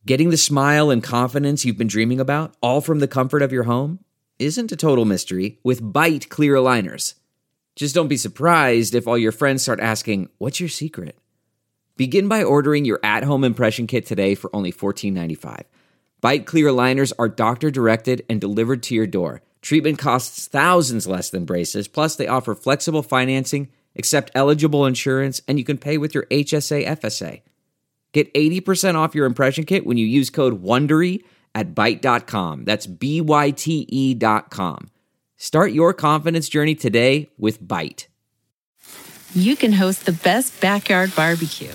Getting the smile and confidence you've been dreaming about, all from the comfort of your home, isn't a total mystery with Byte clear aligners. Just don't be surprised if all your friends start asking, "What's your secret?" Begin by ordering your at-home impression kit today for only $14.95. Byte clear aligners are doctor-directed and delivered to your door. Treatment costs thousands less than braces, plus they offer flexible financing, accept eligible insurance, and you can pay with your HSA FSA. Get 80% off your impression kit when you use code WONDERY at Byte.com. That's BYTE.com. Start your confidence journey today with Byte. You can host the best backyard barbecue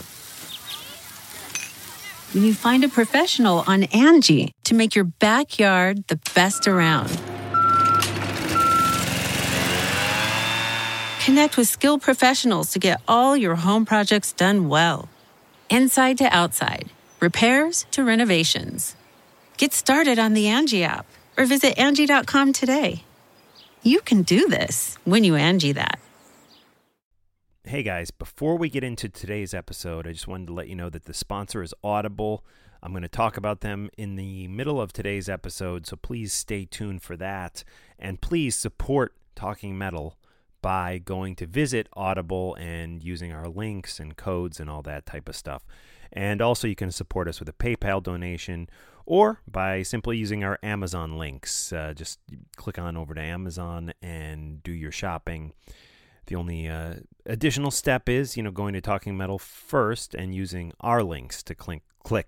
when you find a professional on Angie to make your backyard the best around. Connect with skilled professionals to get all your home projects done well. Inside to outside, repairs to renovations. Get started on the Angie app or visit Angie.com today. You can do this when you Angie that. Hey guys, before we get into today's episode, I just wanted to let you know that the sponsor is Audible. I'm going to talk about them in the middle of today's episode, so please stay tuned for that. And please support Talking Metal by going to visit Audible and using our links and codes and all that type of stuff. And also you can support us with a PayPal donation or by simply using our Amazon links. Just click on over to Amazon and do your shopping. The only additional step is, going to Talking Metal first and using our links to click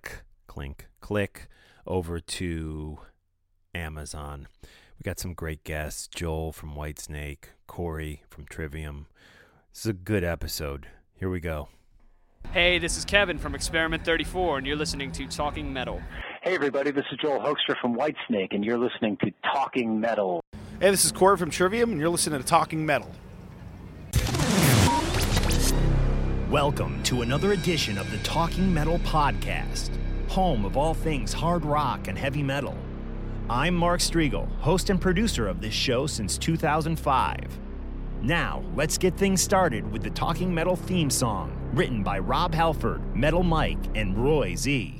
over to Amazon. We got some great guests, Joel from Whitesnake, Corey from Trivium. This is a good episode. Here we go. Hey, this is Kevin from Experiment 34, and you're listening to Talking Metal. Hey, everybody, this is Joel Hoekstra from Whitesnake, and you're listening to Talking Metal. Hey, this is Corey from Trivium, and you're listening to Talking Metal. Welcome to another edition of the Talking Metal Podcast, home of all things hard rock and heavy metal. I'm Mark Striegel, host and producer of this show since 2005. Now, let's get things started with the Talking Metal theme song, written by Rob Halford, Metal Mike, and Roy Z.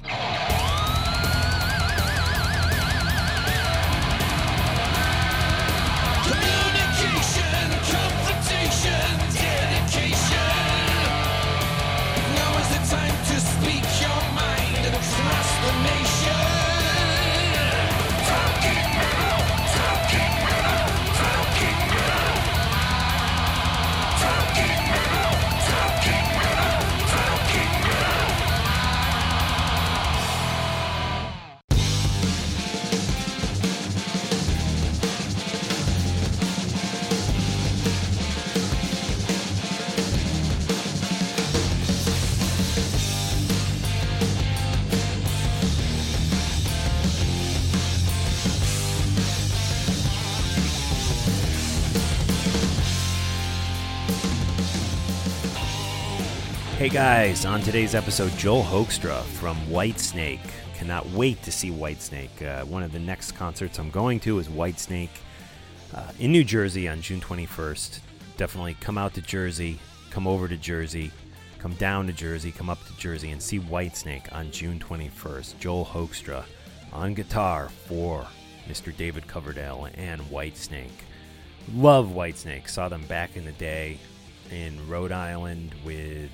Hey guys, on today's episode, Joel Hoekstra from Whitesnake. Cannot wait to see Whitesnake. One of the next concerts I'm going to is Whitesnake in New Jersey on June 21st. Definitely come out to Jersey, come over to Jersey, come down to Jersey, come up to Jersey, and see Whitesnake on June 21st. Joel Hoekstra on guitar for Mr. David Coverdale and Whitesnake. Love Whitesnake. Saw them back in the day in Rhode Island with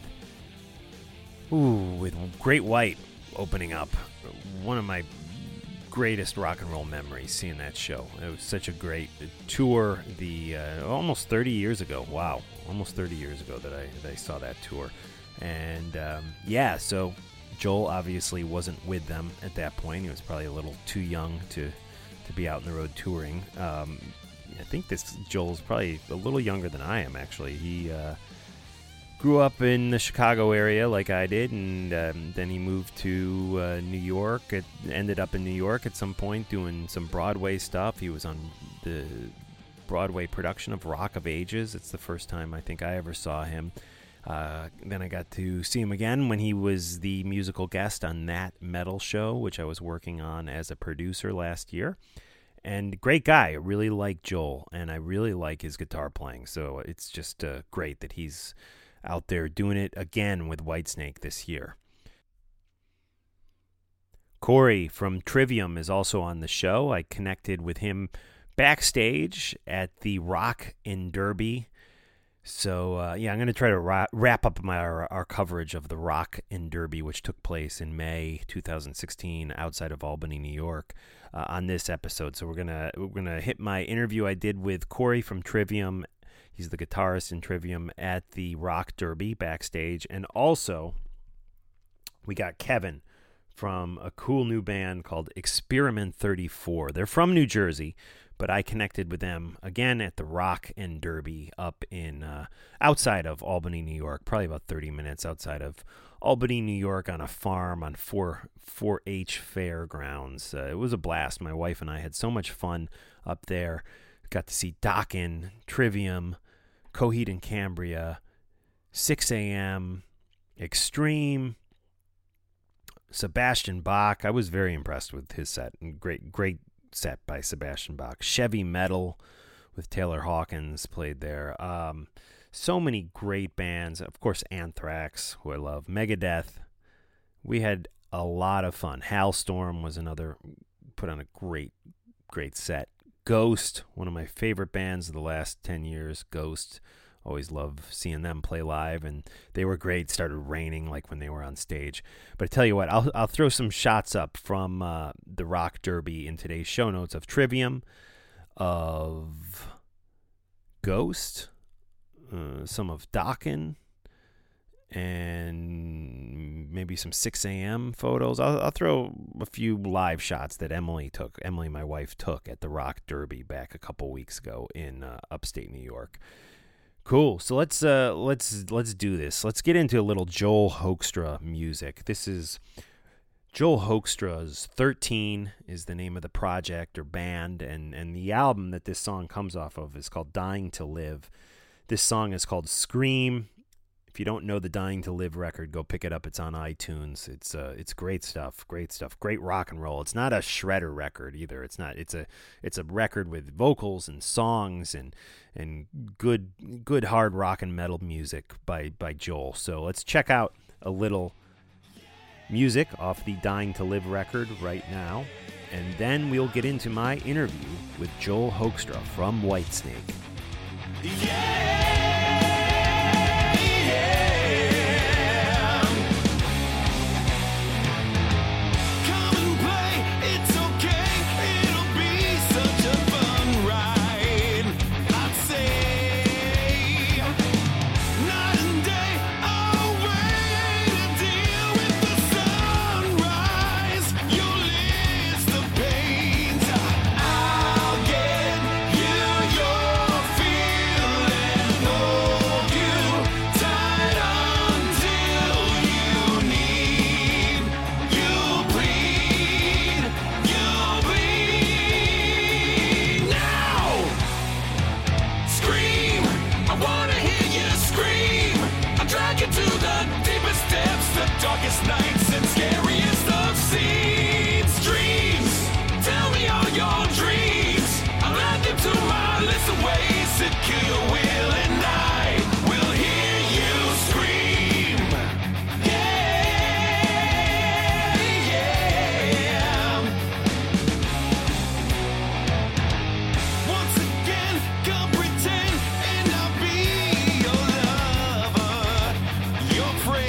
Great White opening up. One of my greatest rock and roll memories, seeing that show. It was such a great tour. Almost 30 years ago. Wow, almost 30 years ago that I saw that tour. And so Joel obviously wasn't with them at that point. He was probably a little too young to be out on the road touring. I think Joel's probably a little younger than I am, actually. He grew up in the Chicago area like I did, and then he moved to New York. Ended up in New York at some point doing some Broadway stuff. He was on the Broadway production of Rock of Ages. It's the first time I think I ever saw him. Then I got to see him again when he was the musical guest on That Metal Show, which I was working on as a producer last year. And great guy. I really like Joel, and I really like his guitar playing. So it's just great that he's out there doing it again with Whitesnake this year. Corey from Trivium is also on the show. I connected with him backstage at the Rock in Derby. So, I'm going to try to wrap up our coverage of the Rock in Derby, which took place in May 2016 outside of Albany, New York, on this episode. So we're gonna hit my interview I did with Corey from Trivium. He's the guitarist in Trivium at the Rock Derby backstage. And also, we got Kevin from a cool new band called Experiment 34. They're from New Jersey, but I connected with them again at the Rock and Derby up in outside of Albany, New York, probably about 30 minutes outside of Albany, New York, on a farm on 4-H fairgrounds. It was a blast. My wife and I had so much fun up there. Got to see Dokken, Trivium, Coheed and Cambria, 6 a.m., Extreme, Sebastian Bach. I was very impressed with his set. Great set by Sebastian Bach. Chevy Metal with Taylor Hawkins played there. So many great bands. Of course, Anthrax, who I love. Megadeth. We had a lot of fun. Halstorm was another, put on a great set. Ghost, one of my favorite bands of the last 10 years. Ghost. Always love seeing them play live, and they were great. Started raining like when they were on stage. But I tell you what, I'll throw some shots up from the Rock Derby in today's show notes of Trivium, of Ghost, some of Dokken, and maybe some 6 a.m. photos. I'll throw a few live shots that Emily, my wife, took at the Rock Derby back a couple weeks ago in upstate New York. Cool. So let's do this. Let's get into a little Joel Hoekstra music. This is Joel Hoekstra's 13 is the name of the project or band, and the album that this song comes off of is called Dying to Live. This song is called Scream. If you don't know the Dying to Live record, go pick it up. It's on iTunes. It's great stuff. Great rock and roll. It's not a shredder record either. It's not. It's a record with vocals and songs and good hard rock and metal music by Joel. So let's check out a little music off the Dying to Live record right now, and then we'll get into my interview with Joel Hoekstra from Whitesnake. Darkest nights and scariest of scenes. Dreams, tell me all your dreams. I'll add them to my list of ways to kill your will, and I will hear you scream. Once again, come pretend, and I'll be your lover, your friend.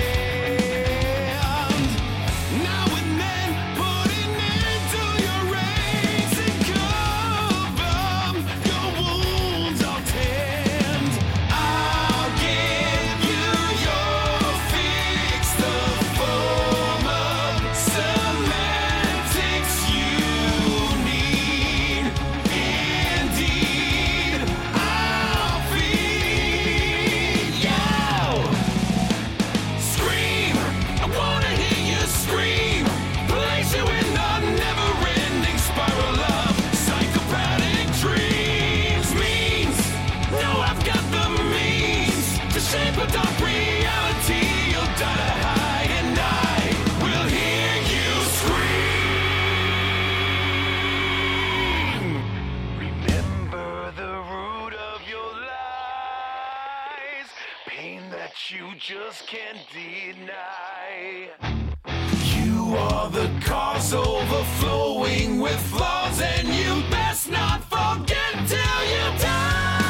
Just can't deny. You are the cause overflowing with flaws, and you best not forget till you die.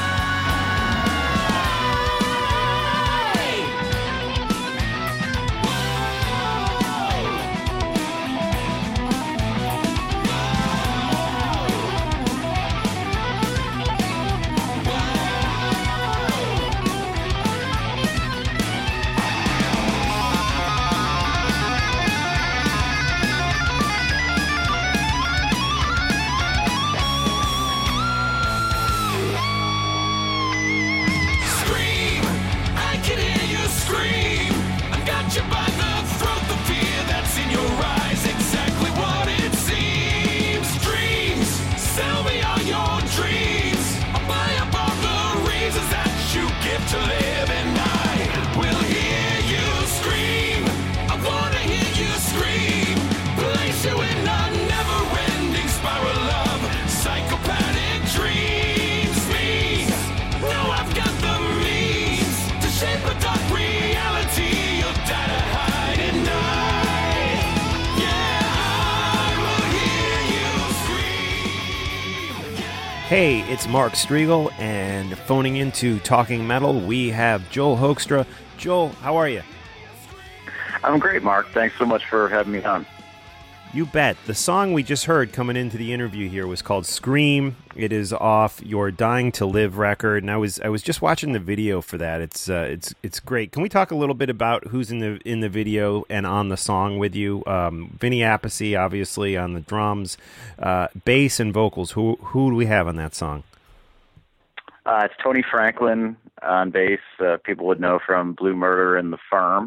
Hey, it's Mark Striegel, and phoning into Talking Metal, we have Joel Hoekstra. Joel, how are you? I'm great, Mark. Thanks so much for having me on. You bet. The song we just heard coming into the interview here was called Scream. It is off your Dying to Live record, and I was just watching the video for that. It's great. Can we talk a little bit about who's in the video and on the song with you? Vinny Appice, obviously, on the drums, bass and vocals. Who do we have on that song? It's Tony Franklin on bass. People would know from Blue Murder and The Firm.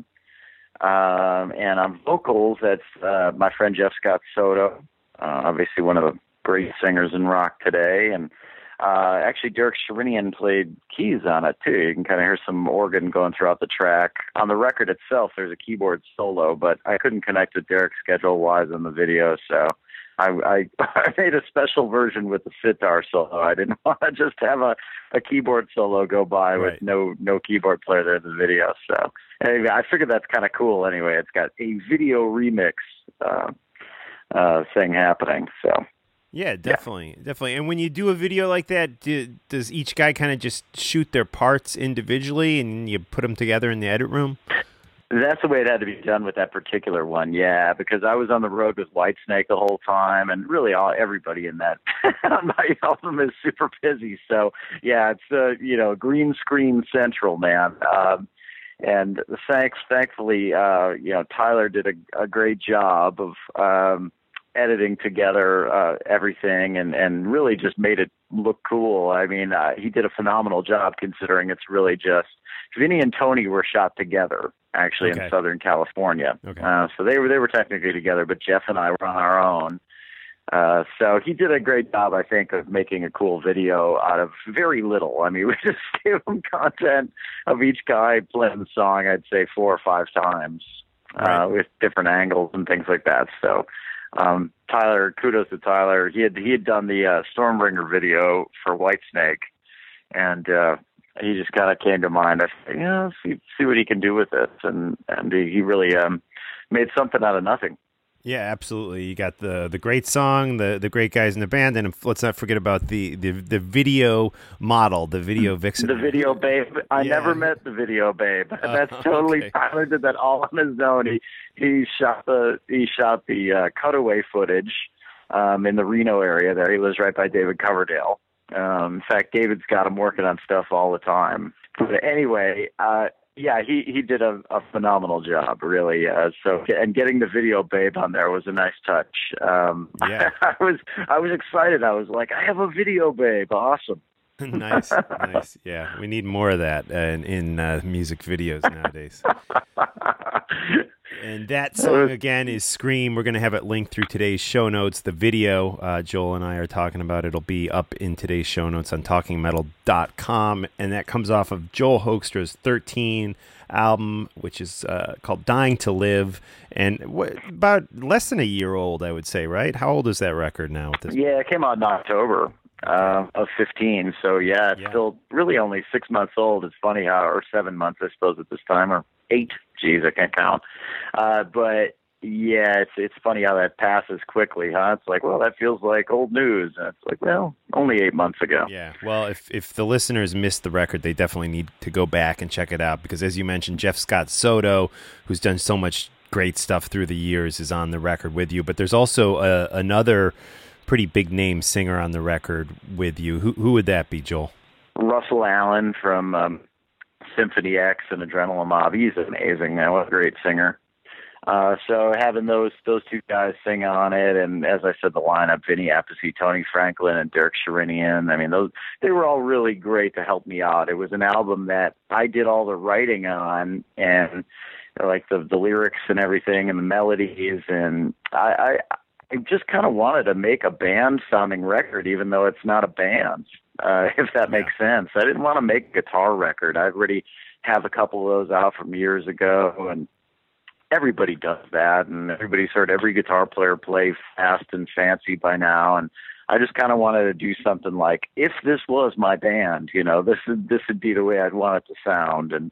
And on vocals, that's my friend Jeff Scott Soto, obviously one of the great singers in rock today. And actually, Derek Sherinian played keys on it, too. You can kind of hear some organ going throughout the track. On the record itself, there's a keyboard solo, but I couldn't connect with Derek schedule-wise on the video, so I made a special version with the sitar solo. I didn't want to just have a keyboard solo go by with no keyboard player there in the video. So anyway, I figured that's kind of cool. Anyway, it's got a video remix thing happening. So yeah, definitely. And when you do a video like that, does each guy kind of just shoot their parts individually and you put them together in the edit room? That's the way it had to be done with that particular one, yeah, because I was on the road with Whitesnake the whole time, and really everybody in that on my album is super busy. So, yeah, it's, green screen central, man. And thankfully, Tyler did a great job of editing together everything and really just made it look cool. I mean, he did a phenomenal job considering it's really just Vinny and Tony were shot together, actually, in Southern California. Okay. So they were technically together, but Jeff and I were on our own. So he did a great job, I think, of making a cool video out of very little. I mean, we just gave him content of each guy playing the song, I'd say 4 or 5 times, with different angles and things like that. So Tyler, kudos to Tyler. He had done the Stormbringer video for Whitesnake, and he just kind of came to mind. I said, see what he can do with this, and he really made something out of nothing. Yeah, absolutely. You got the great song, the great guys in the band, and let's not forget about the video model, the video vixen. The video babe. I never met the video babe. That's totally okay. Tyler did that all on his own. He shot the cutaway footage in the Reno area there. He lives right by David Coverdale. In fact, David's got him working on stuff all the time. But anyway, he did a phenomenal job, really. And getting the video babe on there was a nice touch. I was excited. I was like, I have a video babe. Awesome. Nice. Yeah, we need more of that in music videos nowadays. And that song, again, is Scream. We're going to have it linked through today's show notes. The video Joel and I are talking about, it'll be up in today's show notes on TalkingMetal.com. And that comes off of Joel Hoekstra's 13 album, which is called Dying to Live. And about less than a year old, I would say, right? How old is that record now? Yeah, it came out in October of 15. So, it's still really only 6 months old. It's funny how, or 7 months, I suppose, at this time, or 8. Geez, I can't count. But Yeah, it's funny how that passes quickly, huh? It's like, well, that feels like old news. And it's like, well, only 8 months ago. Yeah, well, if the listeners missed the record, they definitely need to go back and check it out because, as you mentioned, Jeff Scott Soto, who's done so much great stuff through the years, is on the record with you. But there's also another pretty big name singer on the record with you. Who would that be, Joel? Russell Allen from Symphony X and Adrenaline Mob. He's amazing, man. What a great singer. So having those two guys sing on it, and as I said, the lineup, Vinny Appice, Tony Franklin, and Derek Sherinian, I mean, they were all really great to help me out. It was an album that I did all the writing on, and like the lyrics and everything and the melodies, and I just kind of wanted to make a band-sounding record, even though it's not a band, if that makes sense. I didn't want to make a guitar record. I already have a couple of those out from years ago, and everybody does that, and everybody's heard every guitar player play fast and fancy by now, and I just kind of wanted to do something like, if this was my band, this would be the way I'd want it to sound, and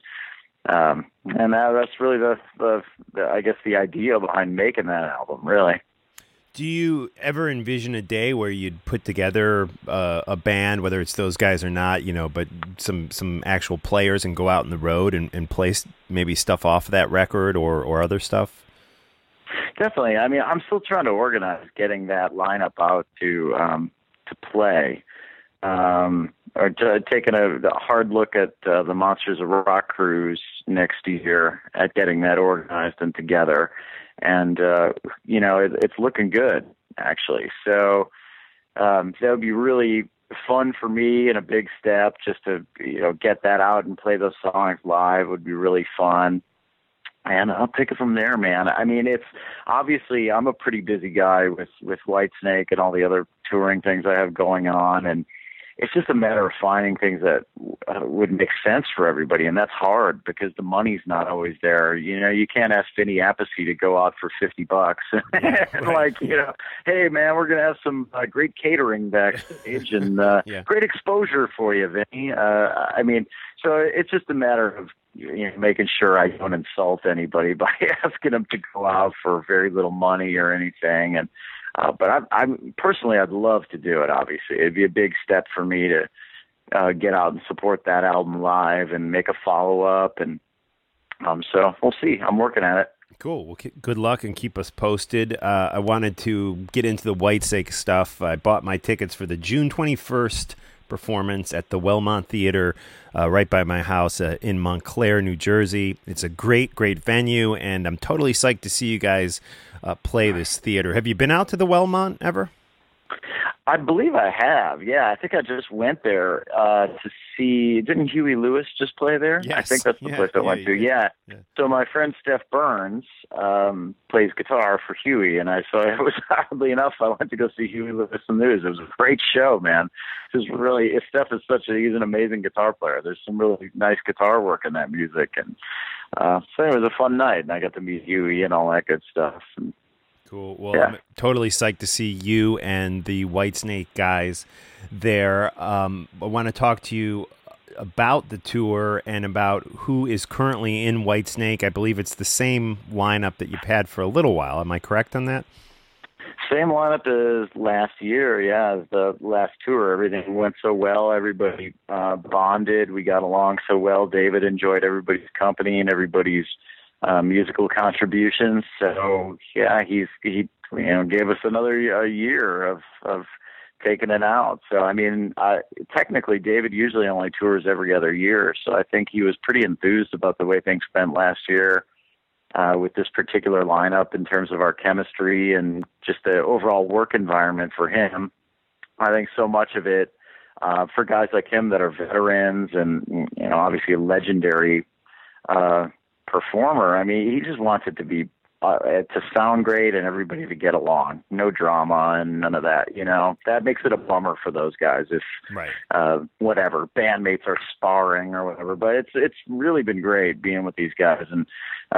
that's really the I guess the idea behind making that album, really. Do you ever envision a day where you'd put together a band, whether it's those guys or not, but some actual players and go out on the road and play maybe stuff off of that record or other stuff? Definitely. I mean, I'm still trying to organize getting that lineup out to play, or taking a hard look at the Monsters of Rock cruise next year at getting that organized and together. And, it's looking good, actually. So that would be really fun for me and a big step just to, get that out and play those songs live would be really fun. And I'll take it from there, man. I mean, it's obviously I'm a pretty busy guy with Whitesnake and all the other touring things I have going on. And it's just a matter of finding things that would make sense for everybody, and that's hard because the money's not always there. You can't ask Vinny Appice to go out for $50 and like, hey man, we're gonna have some great catering backstage and great exposure for you, Vinny. I mean, so it's just a matter of making sure I don't insult anybody by asking them to go out for very little money or anything, and. But I'm personally, I'd love to do it. Obviously, it'd be a big step for me to get out and support that album live and make a follow up. And so we'll see. I'm working at it. Cool. Well, good luck and keep us posted. I wanted to get into the Whitesnake stuff. I bought my tickets for the June 21st performance at the Wellmont Theater right by my house in Montclair, New Jersey. It's a great venue, and I'm totally psyched to see you guys play this theater. Have you been out to the Wellmont ever? I believe I have. Yeah, I think I just went there to see. Didn't Huey Lewis just play there? Yes. I think that's the place I went to. Yeah. So my friend Steph Burns plays guitar for Huey, and so it was oddly enough I went to go see Huey Lewis and the News. It was a great show, man. It was really. Steph is he's an amazing guitar player. There's some really nice guitar work in that music, and so it was a fun night, and I got to meet Huey and all that good stuff. And, cool. Well, I'm totally psyched to see you and the Whitesnake guys there. I want to talk to you about the tour and about who is currently in Whitesnake. I believe it's the same lineup that you've had for a little while. Am I correct on that? Same lineup as last year, the last tour. Everything went so well. Everybody bonded. We got along so well. David enjoyed everybody's company and everybody's musical contributions. So he gave us another year of taking it out. So I mean, technically, David usually only tours every other year. So I think he was pretty enthused about the way things went last year with this particular lineup in terms of our chemistry and just the overall work environment for him. I think so much of it for guys like him that are veterans and obviously a legendary performer. I mean, he just wants it to be to sound great and everybody to get along. No drama and none of that. That makes it a bummer for those guys if whatever bandmates are sparring or whatever. But it's really been great being with these guys. And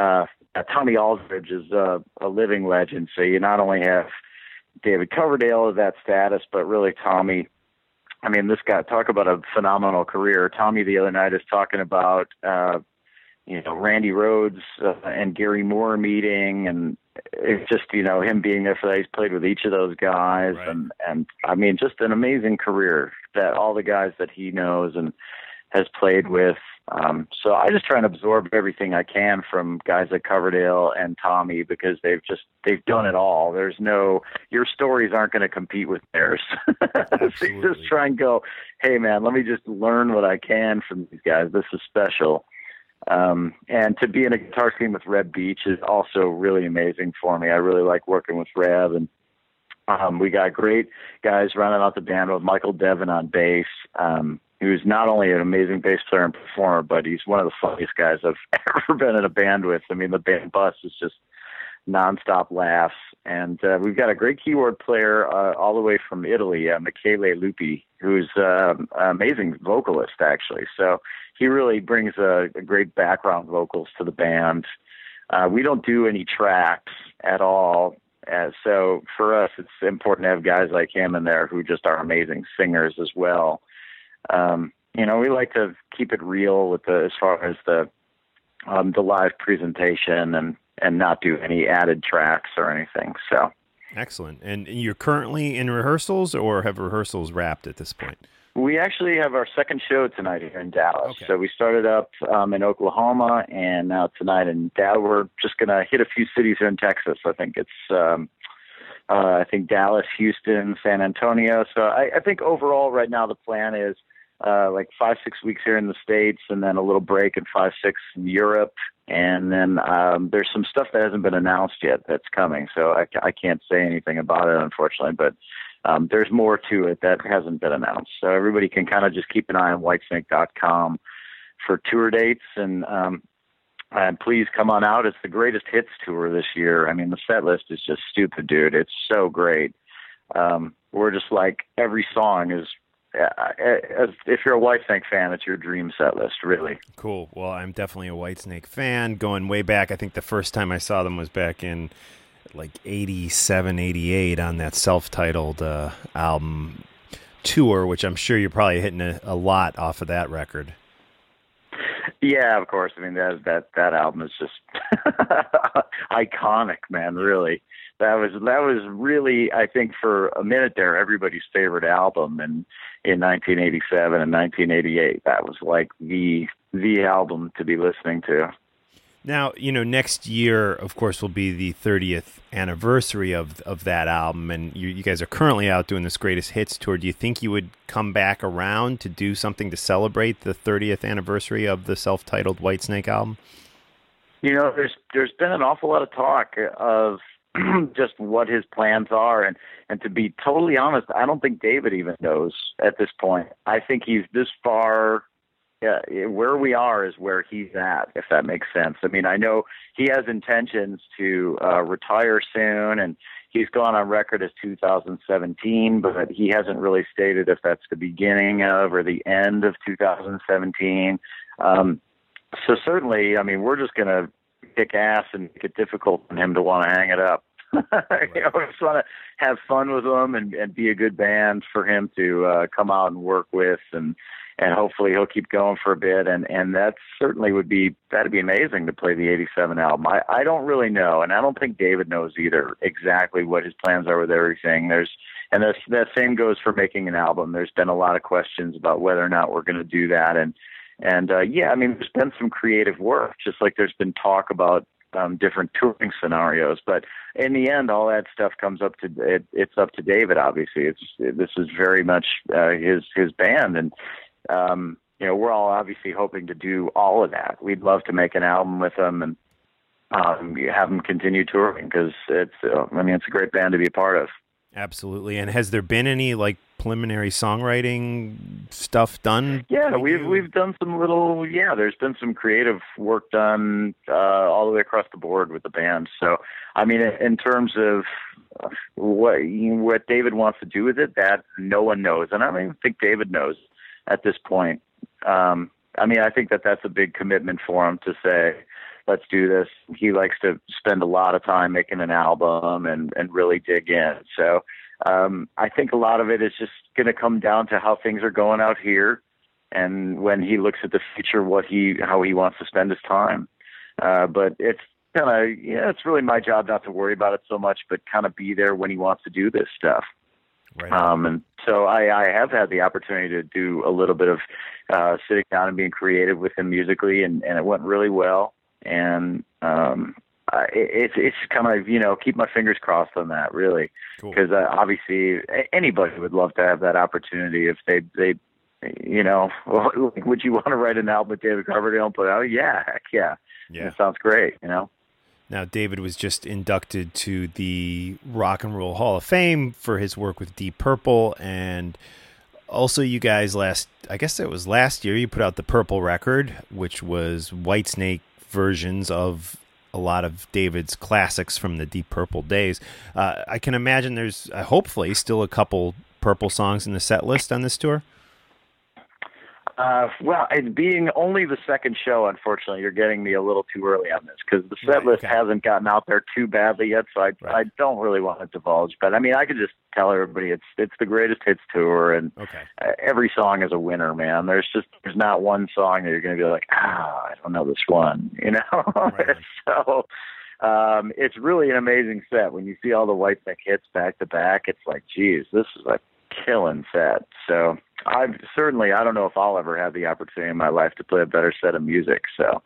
Tommy Aldridge is a living legend. So you not only have David Coverdale of that status, but really Tommy. I mean, this guy, talk about a phenomenal career. Tommy the other night is talking about Randy Rhoads and Gary Moore meeting, and it's just, him being there for that. He's played with each of those guys, Right. and I mean, just an amazing career that all the guys that he knows and has played with. So I just try and absorb everything I can from guys like Coverdale and Tommy, because they've done it all. Your stories aren't going to compete with theirs. So you just try and go, hey man, let me just learn what I can from these guys. This is special. And to be in a guitar team with Reb Beach is also really amazing for me. I really like working with Reb, and we got great guys running out the band with Michael Devin on bass, who's not only an amazing bass player and performer, but he's one of the funniest guys I've ever been in a band with. I mean, the band bus is just nonstop laughs. And we've got a great keyboard player all the way from Italy, Michele Lupi, who's an amazing vocalist, actually. So he really brings a great background vocals to the band. We don't do any tracks at all. So for us, it's important to have guys like him in there who just are amazing singers as well. We like to keep it real with as far as the live presentation and not do any added tracks or anything. So Excellent. And you're currently in rehearsals, or have rehearsals wrapped at this point? we actually have our second show tonight here in Dallas. Okay. So we started up in Oklahoma, and now tonight in Dallas. We're just going to hit a few cities here in Texas. I think it's Dallas, Houston, San Antonio. So I think overall right now the plan is like 5-6 weeks here in the States, and then a little break in 5-6 in Europe. And then there's some stuff that hasn't been announced yet that's coming. So I can't say anything about it, unfortunately, but there's more to it that hasn't been announced. So everybody can kind of just keep an eye on Whitesnake.com for tour dates. And please come on out. It's the greatest hits tour this year. I mean, the set list is just stupid, dude. It's so great. We're just like, every song is, if you're a Whitesnake fan, it's your dream set list, really. Cool. Well, I'm definitely a Whitesnake fan, going way back. I think the first time I saw them was back in like 87, 88 on that self-titled album Tour, which I'm sure you're probably hitting a lot off of that record. Yeah, of course. I mean, that album is just iconic, man, really. That was really, I think, for a minute there, everybody's favorite album in 1987 and 1988. That was like the album to be listening to. Now, next year, of course, will be the 30th anniversary of that album, and you guys are currently out doing this Greatest Hits tour. Do you think you would come back around to do something to celebrate the 30th anniversary of the self-titled Whitesnake album? There's been an awful lot of talk of just what his plans are, and to be totally honest, I don't think David even knows at this point. I think he's this far. Yeah, where we are is where he's at, if that makes sense. I mean, I know he has intentions to retire soon, and he's gone on record as 2017, but he hasn't really stated if that's the beginning of or the end of 2017. So certainly, I mean, we're just going to kick ass and make it difficult for him to want to hang it up. Right. We just want to have fun with him and be a good band for him to come out and work with, and hopefully he'll keep going for a bit. And that certainly that'd be amazing to play the 87 album. I don't really know, and I don't think David knows either exactly what his plans are with everything. That same goes for making an album. There's been a lot of questions about whether or not we're going to do that. And yeah, I mean, there's been some creative work, just like there's been talk about different touring scenarios. But in the end, all that stuff comes up to it's up to David. Obviously, this is very much his band, and we're all obviously hoping to do all of that. We'd love to make an album with him and have him continue touring, because it's a great band to be a part of. Absolutely. And has there been any preliminary songwriting stuff done? Yeah, we've done some little. Yeah, there's been some creative work done all the way across the board with the band. So, I mean, in terms of what David wants to do with it, that no one knows, and I don't even think David knows at this point. I mean, I think that's a big commitment for him to say, let's do this. He likes to spend a lot of time making an album and really dig in. So I think a lot of it is just going to come down to how things are going out here, and when he looks at the future, how he wants to spend his time. But it's kind of, it's really my job not to worry about it so much, but kind of be there when he wants to do this stuff. Right. And so I have had the opportunity to do a little bit of sitting down and being creative with him musically, and it went really well. And it's kind of, keep my fingers crossed on that, really, because obviously anybody would love to have that opportunity if they would you want to write an album with David Coverdale and put out? Yeah, heck yeah. It sounds great, Now, David was just inducted to the Rock and Roll Hall of Fame for his work with Deep Purple, and also you guys last year, you put out the Purple record, which was Whitesnake versions of a lot of David's classics from the Deep Purple days. I can imagine there's hopefully still a couple Purple songs in the set list on this tour. Well, it being only the second show, unfortunately, you're getting me a little too early on this, because the set list hasn't gotten out there too badly yet, so I don't really want to divulge. But, I mean, I could just tell everybody it's the greatest hits tour, and every song is a winner, man. There's not one song that you're going to be like, I don't know this one, Right. So it's really an amazing set. When you see all the Whitesnake hits back to back, it's like, geez, this is a killing set. So I don't know if I'll ever have the opportunity in my life to play a better set of music. So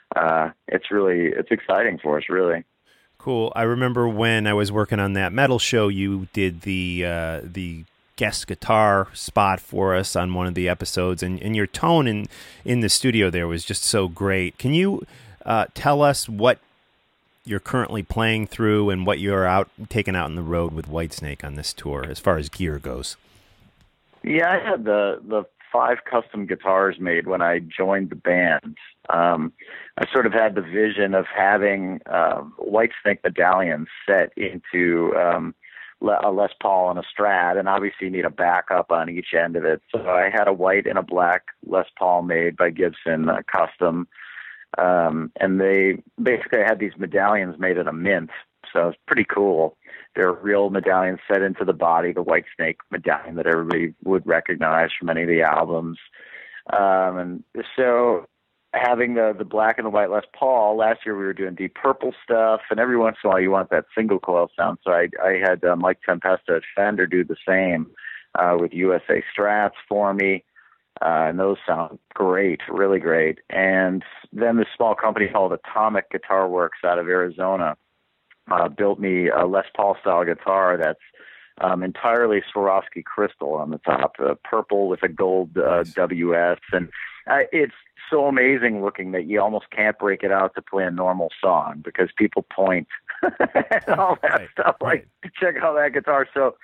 it's exciting for us, really. Cool. I remember when I was working on that metal show, you did the guest guitar spot for us on one of the episodes, and your tone in the studio there was just so great. Can you tell us what you're currently playing through and what you're taking out on the road with Whitesnake on this tour as far as gear goes? Yeah, I had the 5 custom guitars made when I joined the band. I sort of had the vision of having Whitesnake medallions set into a Les Paul and a Strat, and obviously you need a backup on each end of it. So I had a white and a black Les Paul made by Gibson, custom. And they basically had these medallions made out of mint. So it's pretty cool. They're real medallions set into the body, the Whitesnake medallion that everybody would recognize from any of the albums. And so having the black and the white Les Paul, last year we were doing Deep Purple stuff, and every once in a while you want that single coil sound. So I had Mike Tempesta at Fender do the same with USA Strats for me. And those sound great, really great. And then this small company called Atomic Guitar Works out of Arizona built me a Les Paul style guitar that's entirely Swarovski crystal on the top, purple with a gold WS. And it's so amazing looking that you almost can't break it out to play a normal song because people point and all that stuff. Like, check out that guitar. So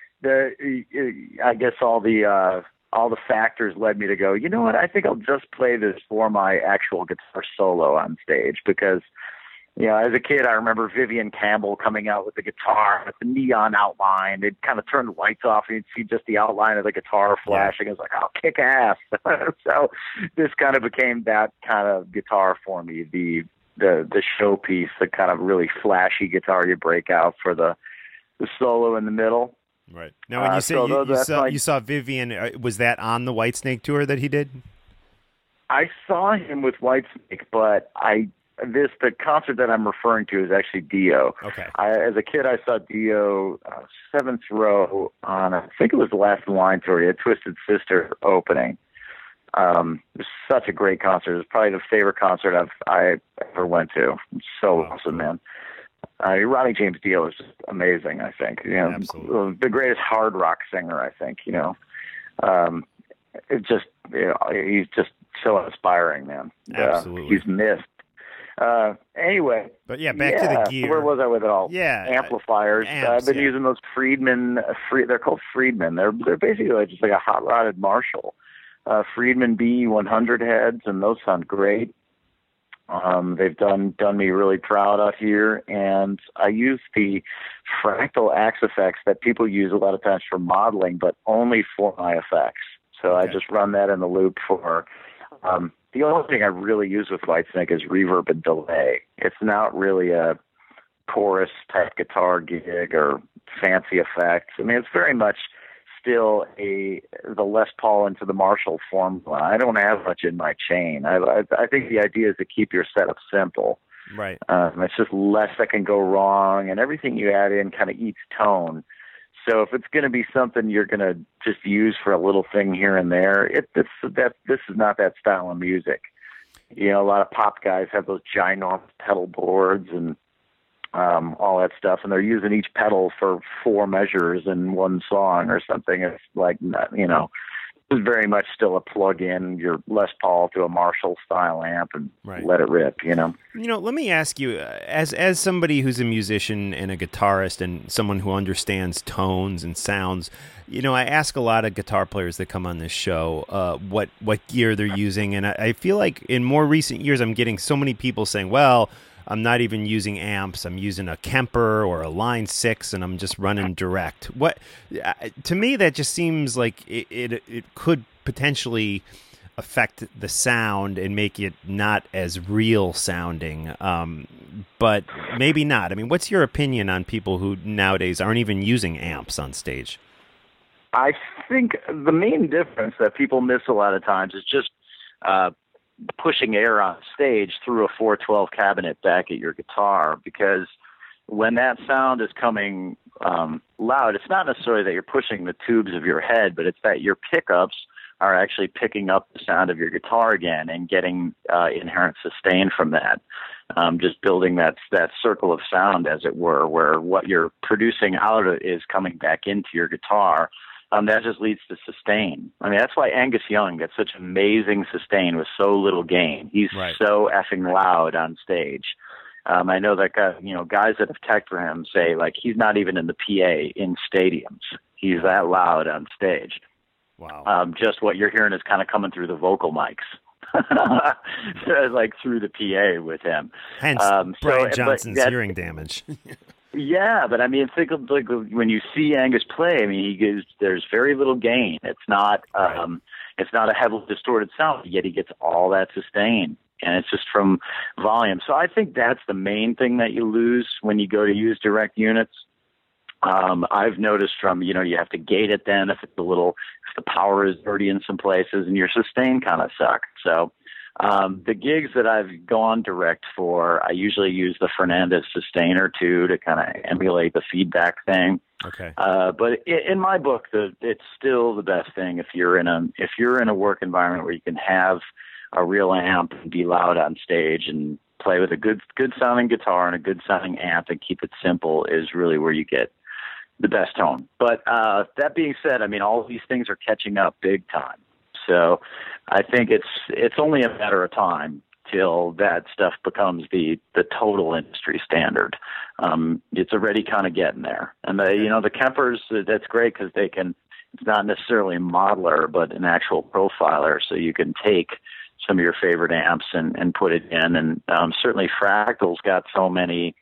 I guess all the factors led me to go, you know what, I think I'll just play this for my actual guitar solo on stage, because, as a kid, I remember Vivian Campbell coming out with the guitar with the neon outline. They'd kind of turn the lights off and you'd see just the outline of the guitar flashing. It was like, oh, kick ass. So this kind of became that kind of guitar for me, the showpiece, the kind of really flashy guitar you break out for the solo in the middle. Right. Now, when you say you saw Vivian, was that on the Whitesnake tour that he did? I saw him with Whitesnake, but the concert that I'm referring to is actually Dio. Okay. As a kid, I saw Dio 7th row on, I think it was the Last in Line tour. He had Twisted Sister opening. It was such a great concert. It was probably the favorite concert I ever went to. It's so awesome, man. Ronnie James Dio is just amazing, I think. Absolutely. The greatest hard rock singer, I think. It just, he's just so inspiring, man. Absolutely. He's missed. Anyway. But back to the gear. Where was I with it all? Yeah. Amplifiers. I've been using those Friedman. They're called Friedman. They're basically just like a hot rodded Marshall. Friedman B100 heads, and those sound great. They've done me really proud out here, and I use the fractal axe effects that people use a lot of times for modeling, but only for my effects. So I just run that in the loop for. The only thing I really use with Whitesnake is reverb and delay. It's not really a chorus type guitar gig or fancy effects. I mean, it's very much still the Les Paul into the Marshall formula. I don't have much in my chain. I think the idea is to keep your setup simple. Right. It's just less that can go wrong, and everything you add in kind of eats tone. So if it's going to be something you're going to just use for a little thing here and there, this is not that style of music. You know, a lot of pop guys have those ginormous pedal boards and all that stuff, and they're using each pedal for 4 measures in one song or something. It's like, you know, it's very much still a plug-in your Les Paul to a Marshall-style amp and let it rip, you know? You know, let me ask you, as somebody who's a musician and a guitarist and someone who understands tones and sounds, you know, I ask a lot of guitar players that come on this show what gear they're using, and I feel like in more recent years I'm getting so many people saying, well, I'm not even using amps. I'm using a Kemper or a Line 6, and I'm just running direct. What to me, that just seems like it could potentially affect the sound and make it not as real sounding, but maybe not. I mean, what's your opinion on people who nowadays aren't even using amps on stage? I think the main difference that people miss a lot of times is just pushing air on stage through a 412 cabinet back at your guitar, because when that sound is coming loud, it's not necessarily that you're pushing the tubes of your head, but it's that your pickups are actually picking up the sound of your guitar again and getting inherent sustain from that. Just building that circle of sound, as it were, where what you're producing out is coming back into your guitar. That just leads to sustain. I mean, that's why Angus Young gets such amazing sustain with so little gain. He's so effing loud on stage. I know that guys that have teched for him say, like, he's not even in the PA in stadiums. He's that loud on stage. Wow. Just what you're hearing is kind of coming through the vocal mics. Like through the PA with him. Hence Brian Johnson's hearing damage. Yeah, but I mean, think of like when you see Angus play. I mean, there's very little gain. It's not a heavily distorted sound, yet he gets all that sustain, and it's just from volume. So I think that's the main thing that you lose when you go to use direct units. I've noticed you have to gate it then if the power is dirty in some places, and your sustain kind of sucks. So. The gigs that I've gone direct for, I usually use the Fernandez Sustainer too to kind of emulate the feedback thing. Okay. But in my book, it's still the best thing if you're in a work environment where you can have a real amp and be loud on stage and play with a good sounding guitar and a good sounding amp and keep it simple is really where you get the best tone. But that being said, I mean, all of these things are catching up big time. So I think it's only a matter of time till that stuff becomes the total industry standard. It's already kind of getting there. And the Kempers, that's great because it's not necessarily a modeler, but an actual profiler. So you can take some of your favorite amps and put it in. And certainly Fractal's got so many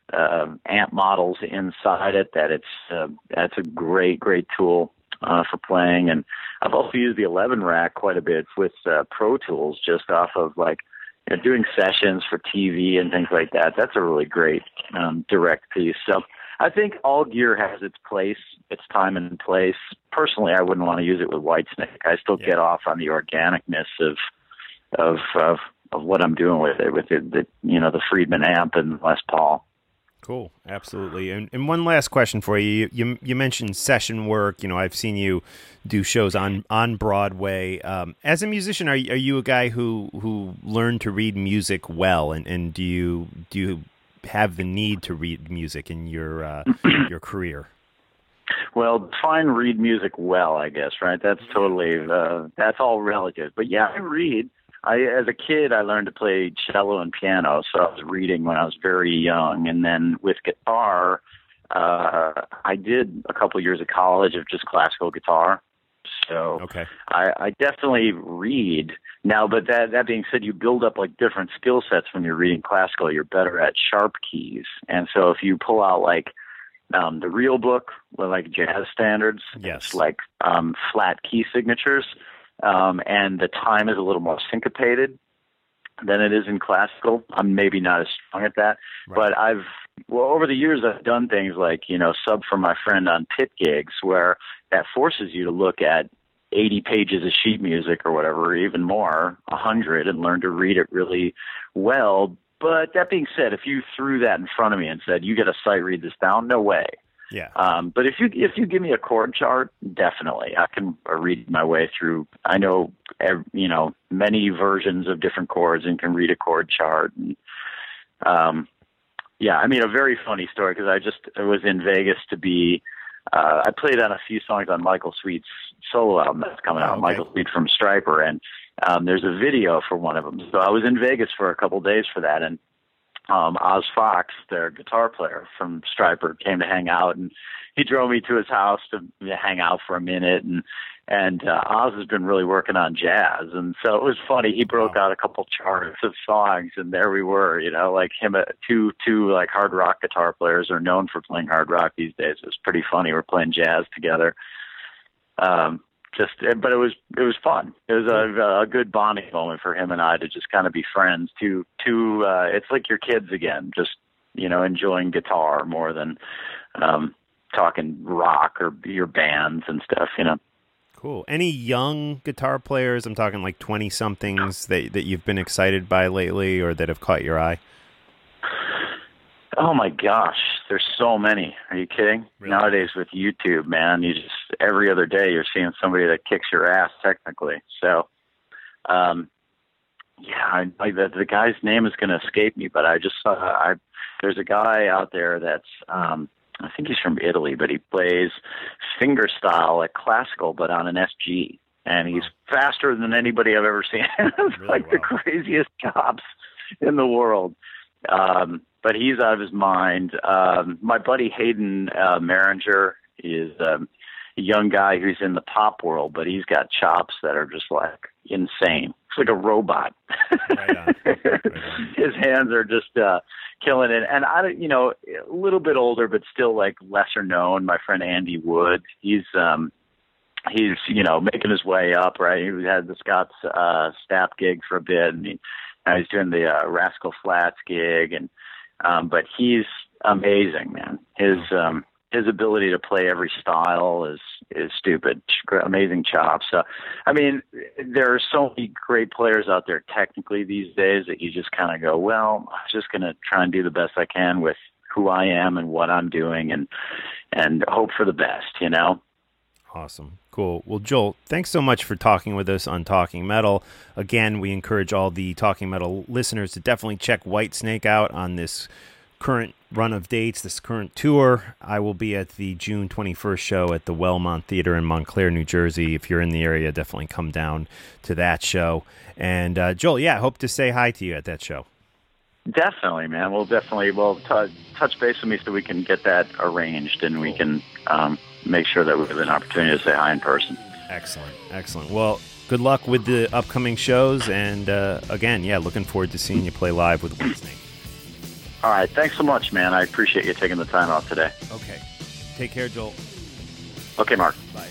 amp models inside it that that's a great tool for playing. And I've also used the 11 rack quite a bit with Pro Tools, just off of doing sessions for TV and things like that. That's a really great direct piece. So I think all gear has its place, its time and place. Personally, I wouldn't want to use it with Whitesnake. I still get off on the organicness of what I'm doing with it, the Friedman amp and Les Paul. Cool, absolutely. And one last question for you. You mentioned session work. I've seen you do shows on Broadway. As a musician, are you a guy who learned to read music well? And do you have the need to read music in your career? Well, define read music well, I guess, right? That's totally that's all relative. But yeah, I read. As a kid, I learned to play cello and piano, so I was reading when I was very young. And then with guitar, I did a couple years of college of just classical guitar. So okay. I definitely read now. But that being said, you build up different skill sets when you're reading classical. You're better at sharp keys, and so if you pull out the real book with jazz standards, yes, it's flat key signatures. And the time is a little more syncopated than it is in classical. I'm maybe not as strong at that, right. But over the years, I've done things sub for my friend on pit gigs where that forces you to look at 80 pages of sheet music or whatever, even more, 100, and learn to read it really well But that being said, if you threw that in front of me and said, you get a sight read this down, no way. Yeah. But if you give me a chord chart, definitely I can read my way through. I know, many versions of different chords and can read a chord chart. And, a very funny story, because I was in Vegas to be, I played on a few songs on Michael Sweet's solo album that's coming out, Michael Sweet from Stryper, and there's a video for one of them. So I was in Vegas for a couple of days for that, and Oz Fox, their guitar player from Stryper, came to hang out, and he drove me to his house to hang out for a minute, and Oz has been really working on jazz, and so it was funny. He broke out a couple charts of songs, and there we were, like him, two like hard rock guitar players are known for playing hard rock these days. It was pretty funny. We're playing jazz together. But it was fun. It was a good bonding moment for him and I to just kind of be friends. It's like your kids again, just enjoying guitar more than talking rock or your bands and stuff. Cool. Any young guitar players? I'm talking like 20-somethings that you've been excited by lately, or that have caught your eye? Oh my gosh, there's so many. Are you kidding? Really? Nowadays with YouTube, man, every other day you're seeing somebody that kicks your ass technically. So, the guy's name is going to escape me, but I just saw, there's a guy out there that's, I think he's from Italy, but he plays fingerstyle like classical, but on an SG. And he's faster than anybody I've ever seen. It's really, the craziest chops in the world. But he's out of his mind. My buddy Hayden Maringer is a young guy who's in the pop world, but he's got chops that are just like insane. It's like a robot. Right on. His hands are just killing it. And a little bit older, but still like lesser known. My friend Andy Wood. He's making his way up. Right, he had the Scott's Stapp gig for a bit, and he's doing the Rascal Flatts gig, and but he's amazing, man. His ability to play every style is stupid. Amazing chops. So, there are so many great players out there technically these days that you just kind of go, well, I'm just going to try and do the best I can with who I am and what I'm doing, and hope for the best, Awesome. Cool. Well, Joel, thanks so much for talking with us on Talking Metal. Again, we encourage all the Talking Metal listeners to definitely check Whitesnake out on this current run of dates, this current tour. I will be at the June 21st show at the Wellmont Theater in Montclair, New Jersey. If you're in the area, definitely come down to that show. And Joel, hope to say hi to you at that show. Definitely, man. We'll touch base with me so we can get that arranged, and we can make sure that we have an opportunity to say hi in person. Excellent. Well, good luck with the upcoming shows, and again, looking forward to seeing you play live with Whitesnake. All right, thanks so much, man. I appreciate you taking the time out today. Okay. Take care, Joel. Okay, Mark. Bye.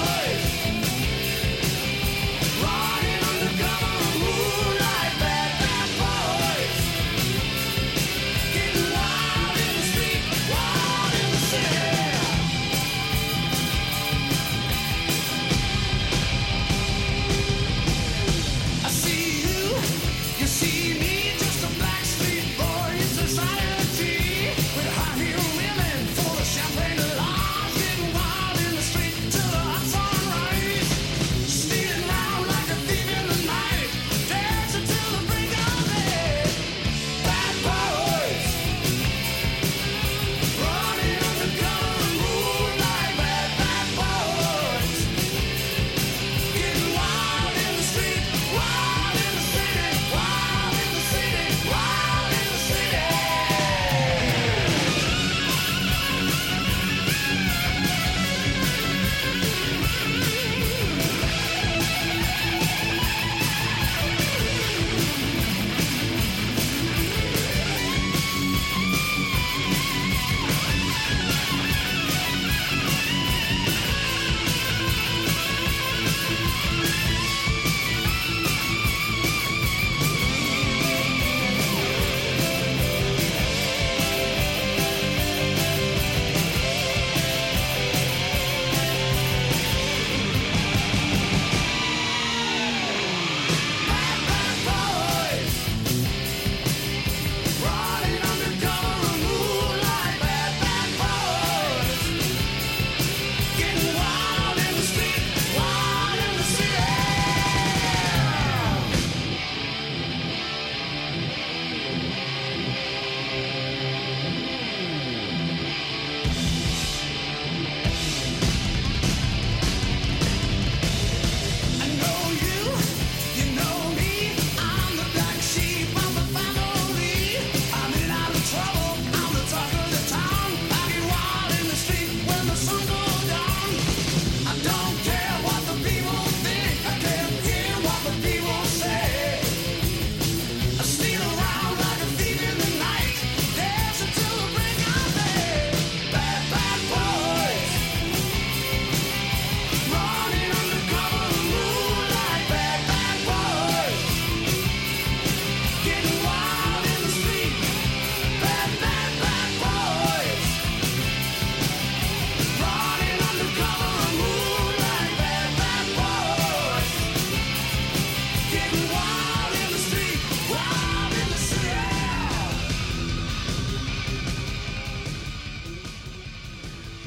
Running undercover, moonlight bad.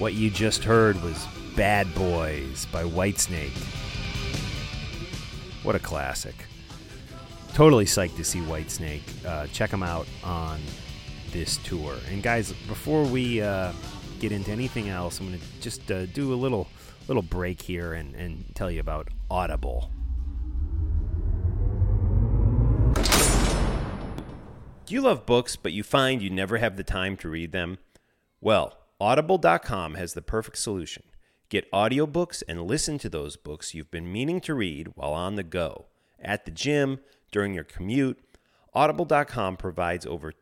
What you just heard was Bad Boys by Whitesnake. What a classic. Totally psyched to see Whitesnake. Check them out on this tour. And guys, before we get into anything else, I'm going to just do a little break here and tell you about Audible. Do you love books, but you find you never have the time to read them? Well, Audible.com has the perfect solution. Get audiobooks and listen to those books you've been meaning to read while on the go. At the gym, during your commute, Audible.com provides over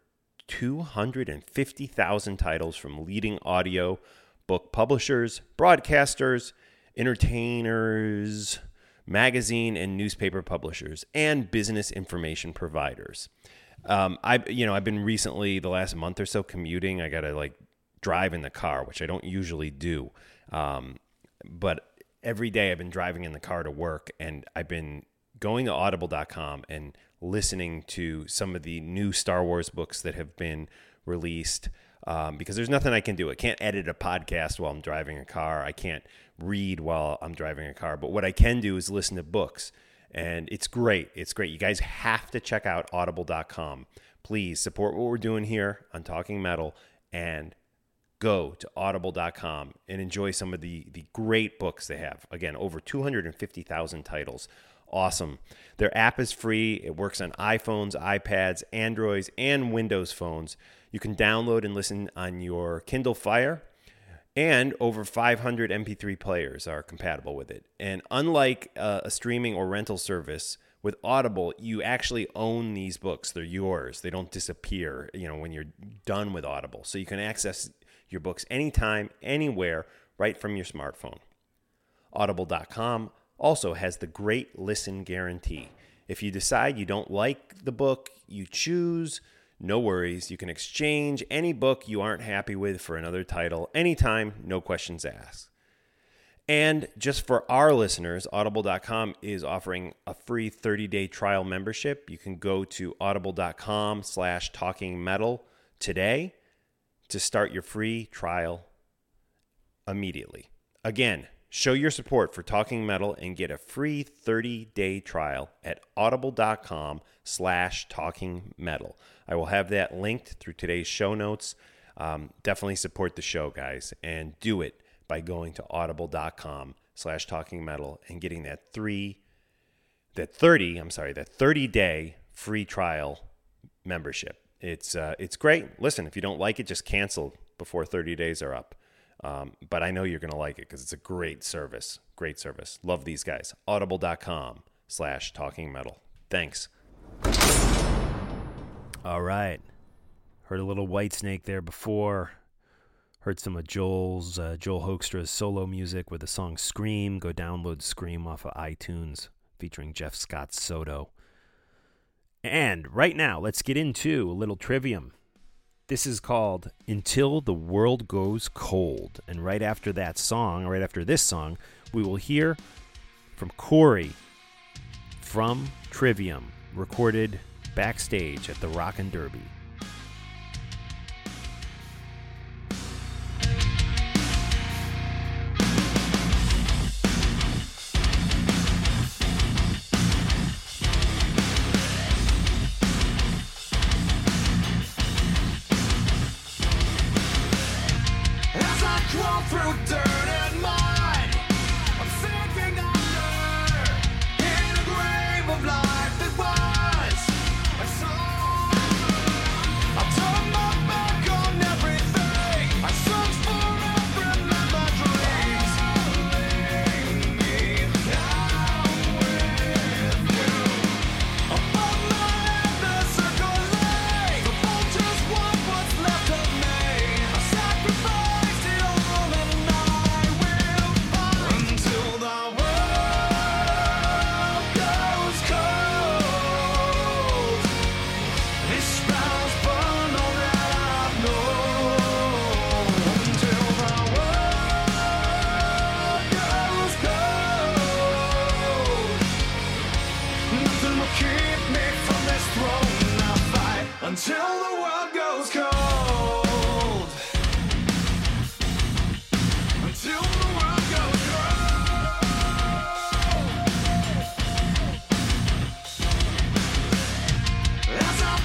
250,000 titles from leading audio book publishers, broadcasters, entertainers, magazine and newspaper publishers, and business information providers. I've been recently, the last month or so, commuting. I got to drive in the car, which I don't usually do. But every day I've been driving in the car to work, and I've been going to audible.com and listening to some of the new Star Wars books that have been released, because there's nothing I can do. I can't edit a podcast while I'm driving a car. I can't read while I'm driving a car. But what I can do is listen to books, and it's great. It's great. You guys have to check out audible.com. Please support what we're doing here on Talking Metal and go to audible.com and enjoy some of the great books they have. Again, over 250,000 titles. Awesome. Their app is free. It works on iPhones, iPads, Androids, and Windows phones. You can download and listen on your Kindle Fire, and over 500 MP3 players are compatible with it. And unlike a streaming or rental service, with Audible, you actually own these books. They're yours. They don't disappear, when you're done with Audible. So you can access your books anytime, anywhere, right from your smartphone. Audible.com also has the great listen guarantee. If you decide you don't like the book you choose, no worries. You can exchange any book you aren't happy with for another title anytime, no questions asked. And just for our listeners, Audible.com is offering a free 30-day trial membership. You can go to audible.com/talkingmetal today to start your free trial immediately. Again, show your support for Talking Metal and get a free 30-day trial at audible.com/talkingmetal. I will have that linked through today's show notes. Definitely support the show, guys, and do it by going to audible.com/talkingmetal and getting that 30-day free trial membership. It's great. Listen, if you don't like it, just cancel before 30 days are up. But I know you're going to like it because it's a great service. Great service. Love these guys. Audible.com/talkingmetal. Thanks. All right. Heard a little Whitesnake there before. Heard some of Joel Hoekstra's solo music with the song Scream. Go download Scream off of iTunes, featuring Jeff Scott Soto. And right now, let's get into a little trivium. This is called Until the World Goes Cold. And right after this song, we will hear from Corey from Trivium, recorded backstage at the Rockin' Derby.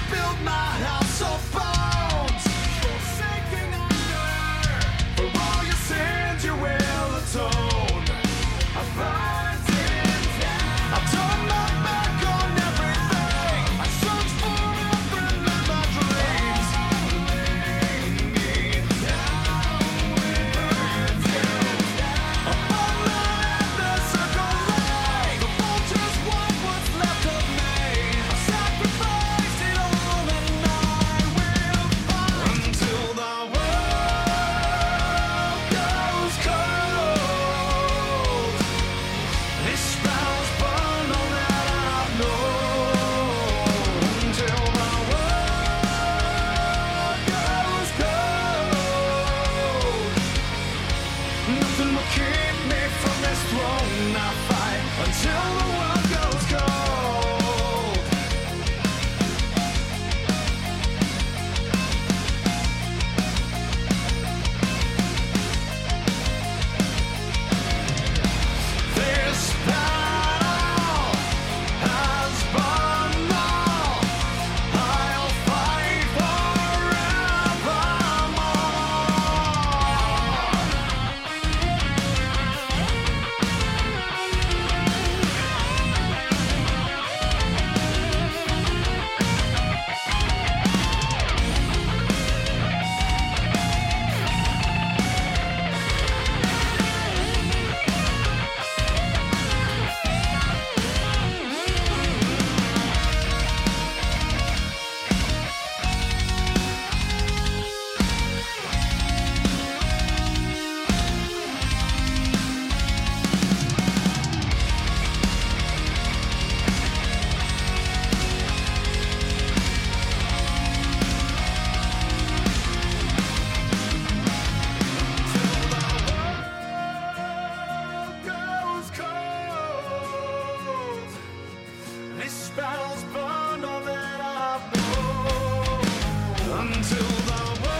build my house of bones. Forsaken under, for all your sins you will atone. I burned it down. I turned my back on everything. I searched for everything in my dreams. Laying me down with you. Upon the endless circle lay, the vultures want what's left of me. I sacrificed it all and I will fight until the world goes cold. This spell's burned all that I know. Until the world goes cold. Nothing will keep me from this throne. I fight until the world goes cold. This battle has burned all. I'll fight forevermore. Goes cold. This battle's burned all that I know. Until the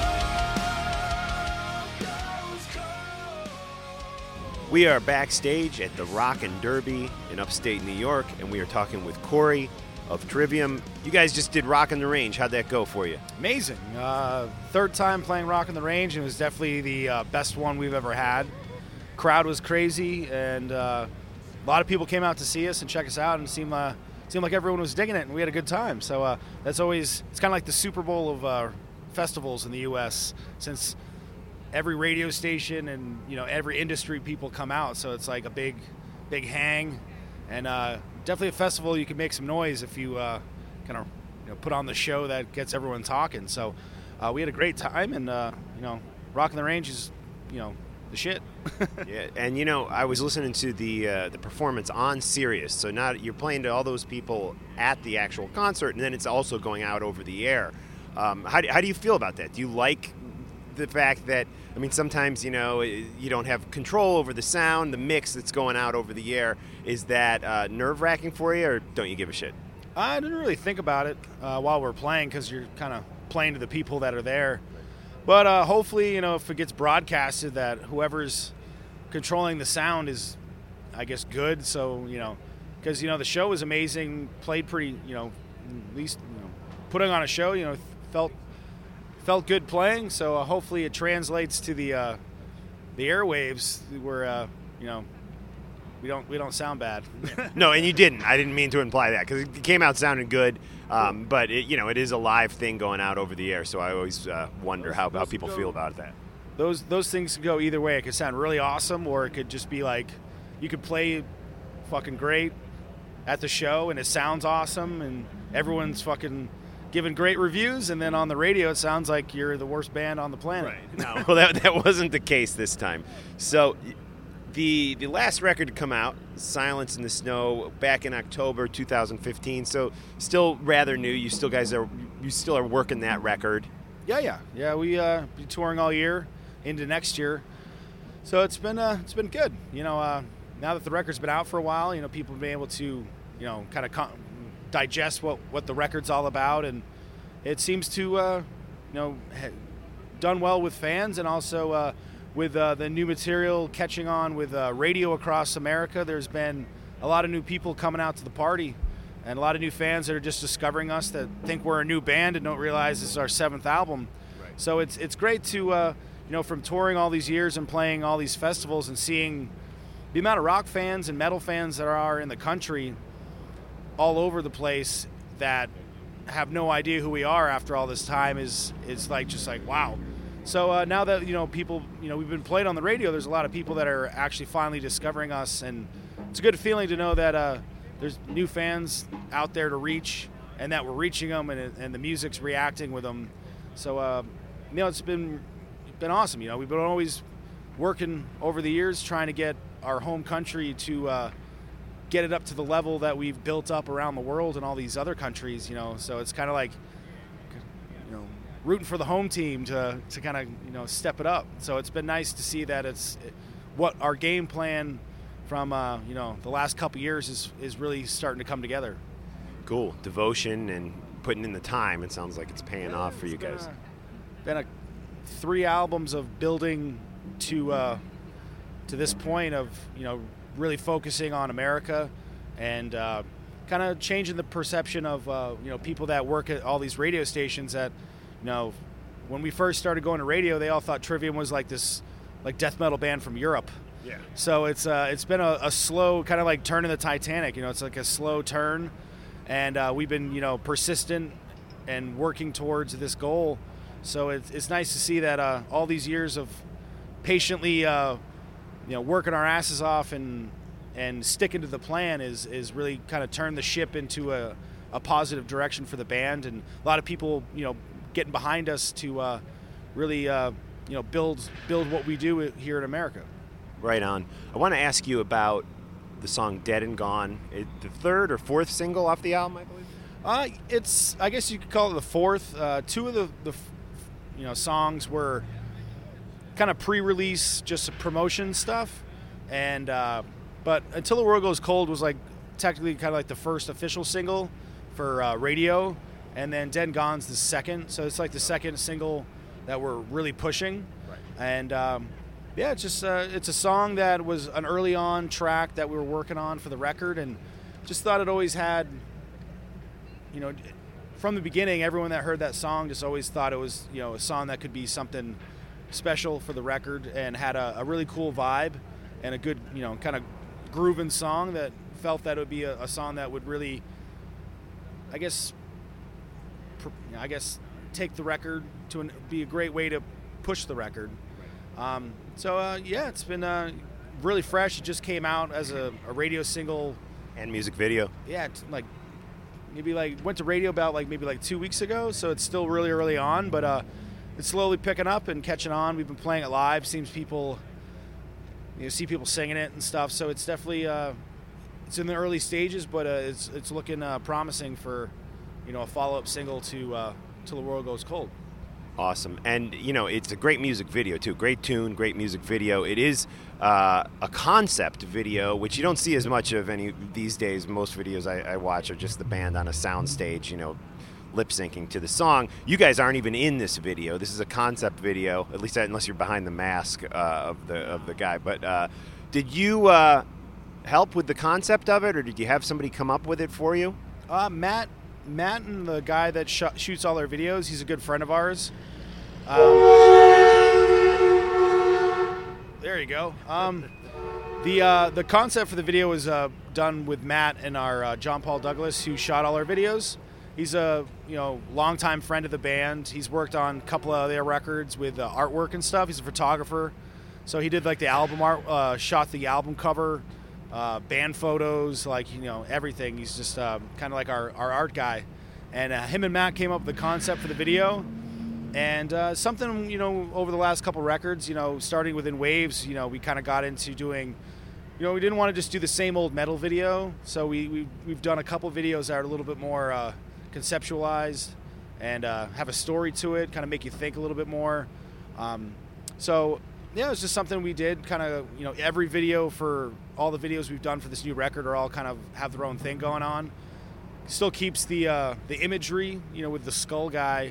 world goes cold. We are backstage at the Rockin' Derby in upstate New York, and we are talking with Corey of Trivium. You guys just did Rockin' the Range. How'd that go for you? Amazing. Third time playing Rock on the Range, and it was definitely the best one we've ever had. Crowd was crazy, and a lot of people came out to see us and check us out, and it seemed like everyone was digging it, and we had a good time. So it's kind of like the Super Bowl of festivals in the U.S., since every radio station and every industry people come out, so it's like a big hang, and definitely a festival you can make some noise if you kind of put on the show that gets everyone talking. So we had a great time, and Rock on the Range is the shit. Yeah, and I was listening to the performance on Sirius. So now you're playing to all those people at the actual concert, and then it's also going out over the air. How do you feel about that? Do you like the fact that, sometimes you don't have control over the sound, the mix that's going out over the air? Is that nerve-wracking for you, or don't you give a shit? I didn't really think about it while we're playing, because you're kind of playing to the people that are there. But hopefully, if it gets broadcasted, that whoever's controlling the sound is, I guess, good. So, because, the show was amazing, played pretty, at least, putting on a show, felt good playing. So hopefully it translates to the airwaves where, we don't sound bad. No, and you didn't. I didn't mean to imply that, because it came out sounding good. But it is a live thing going out over the air, so I always wonder how people feel about that. Those things can go either way. It could sound really awesome, or it could just be like you could play fucking great at the show and it sounds awesome and everyone's fucking giving great reviews, and then on the radio it sounds like you're the worst band on the planet. Right. No, well, that wasn't the case this time. So the last record to come out, Silence in the Snow, back in October 2015, so still rather new. You still are working that record. Yeah. We be touring all year into next year, so it's been good. Now that the record's been out for a while, people have been able to kind of digest what the record's all about, and it seems to done well with fans, and also with the new material catching on with radio across America. There's been a lot of new people coming out to the party, and a lot of new fans that are just discovering us that think we're a new band and don't realize this is our 7th album. Right. So it's great to from touring all these years and playing all these festivals and seeing the amount of rock fans and metal fans there are in the country all over the place that have no idea who we are after all this time is just like wow. So now that people we've been played on the radio, there's a lot of people that are actually finally discovering us, and it's a good feeling to know that there's new fans out there to reach, and that we're reaching them, and the music's reacting with them. So it's been awesome. We've been always working over the years trying to get our home country to get it up to the level that we've built up around the world and all these other countries. So it's kind of like rooting for the home team to kind of step it up. So it's been nice to see that it's what our game plan from the last couple years is really starting to come together. Cool. Devotion and putting in the time. It sounds like it's paying off for you guys. Been 3 albums of building to this point of really focusing on America and kind of changing the perception of people that work at all these radio stations that when we first started going to radio, they all thought Trivium was like this death metal band from Europe. Yeah. So it's been a slow kind of like turning the Titanic. It's like a slow turn, and we've been persistent and working towards this goal. So it's nice to see that all these years of patiently working our asses off and sticking to the plan is really kind of turned the ship into a positive direction for the band, and a lot of people getting behind us to really build what we do here in America. Right on. I want to ask you about the song Dead and Gone. The 3rd or 4th single off the album, I believe? I guess you could call it the 4th. 2 of the songs were kind of pre-release, just promotion stuff. And but Until the World Goes Cold was like technically kind of like the first official single for radio. And then Dead and Gone's the 2nd. So it's like the 2nd single that we're really pushing. Right. And it's just it's a song that was an early on track that we were working on for the record, and just thought it always had, from the beginning, everyone that heard that song just always thought it was, a song that could be something special for the record and had a really cool vibe and a good, kind of grooving song that felt that it would be a song that would really, I guess, take the record to be a great way to push the record. It's been really fresh. It just came out as a radio single and music video. Yeah, went to radio about maybe 2 weeks ago. So it's still really early on, but it's slowly picking up and catching on. We've been playing it live. Seems people, see people singing it and stuff. So it's definitely it's in the early stages, but it's looking promising for a follow-up single to Till the World Goes Cold. Awesome. And, it's a great music video, too. Great tune, great music video. It is a concept video, which you don't see as much of any these days. Most videos I watch are just the band on a sound stage, lip-syncing to the song. You guys aren't even in this video. This is a concept video, at least unless you're behind the mask of the guy. But did you help with the concept of it, or did you have somebody come up with it for you? Matt and the guy that shoots all our videos, he's a good friend of ours. There you go. The concept for the video was done with Matt and our John Paul Douglas, who shot all our videos. He's a longtime friend of the band. He's worked on a couple of their records with artwork and stuff. He's a photographer, so he did the album art, shot the album cover, band photos, everything. He's just kind of like our art guy. And him and Matt came up with the concept for the video. And something, over the last couple records, starting within Waves, we kind of got into doing, we didn't want to just do the same old metal video. So we've done a couple videos that are a little bit more conceptualized and have a story to it, kind of make you think a little bit more. It was just something we did kind of, every video for all the videos we've done for this new record are all kind of have their own thing going on. Still keeps the imagery, with the skull guy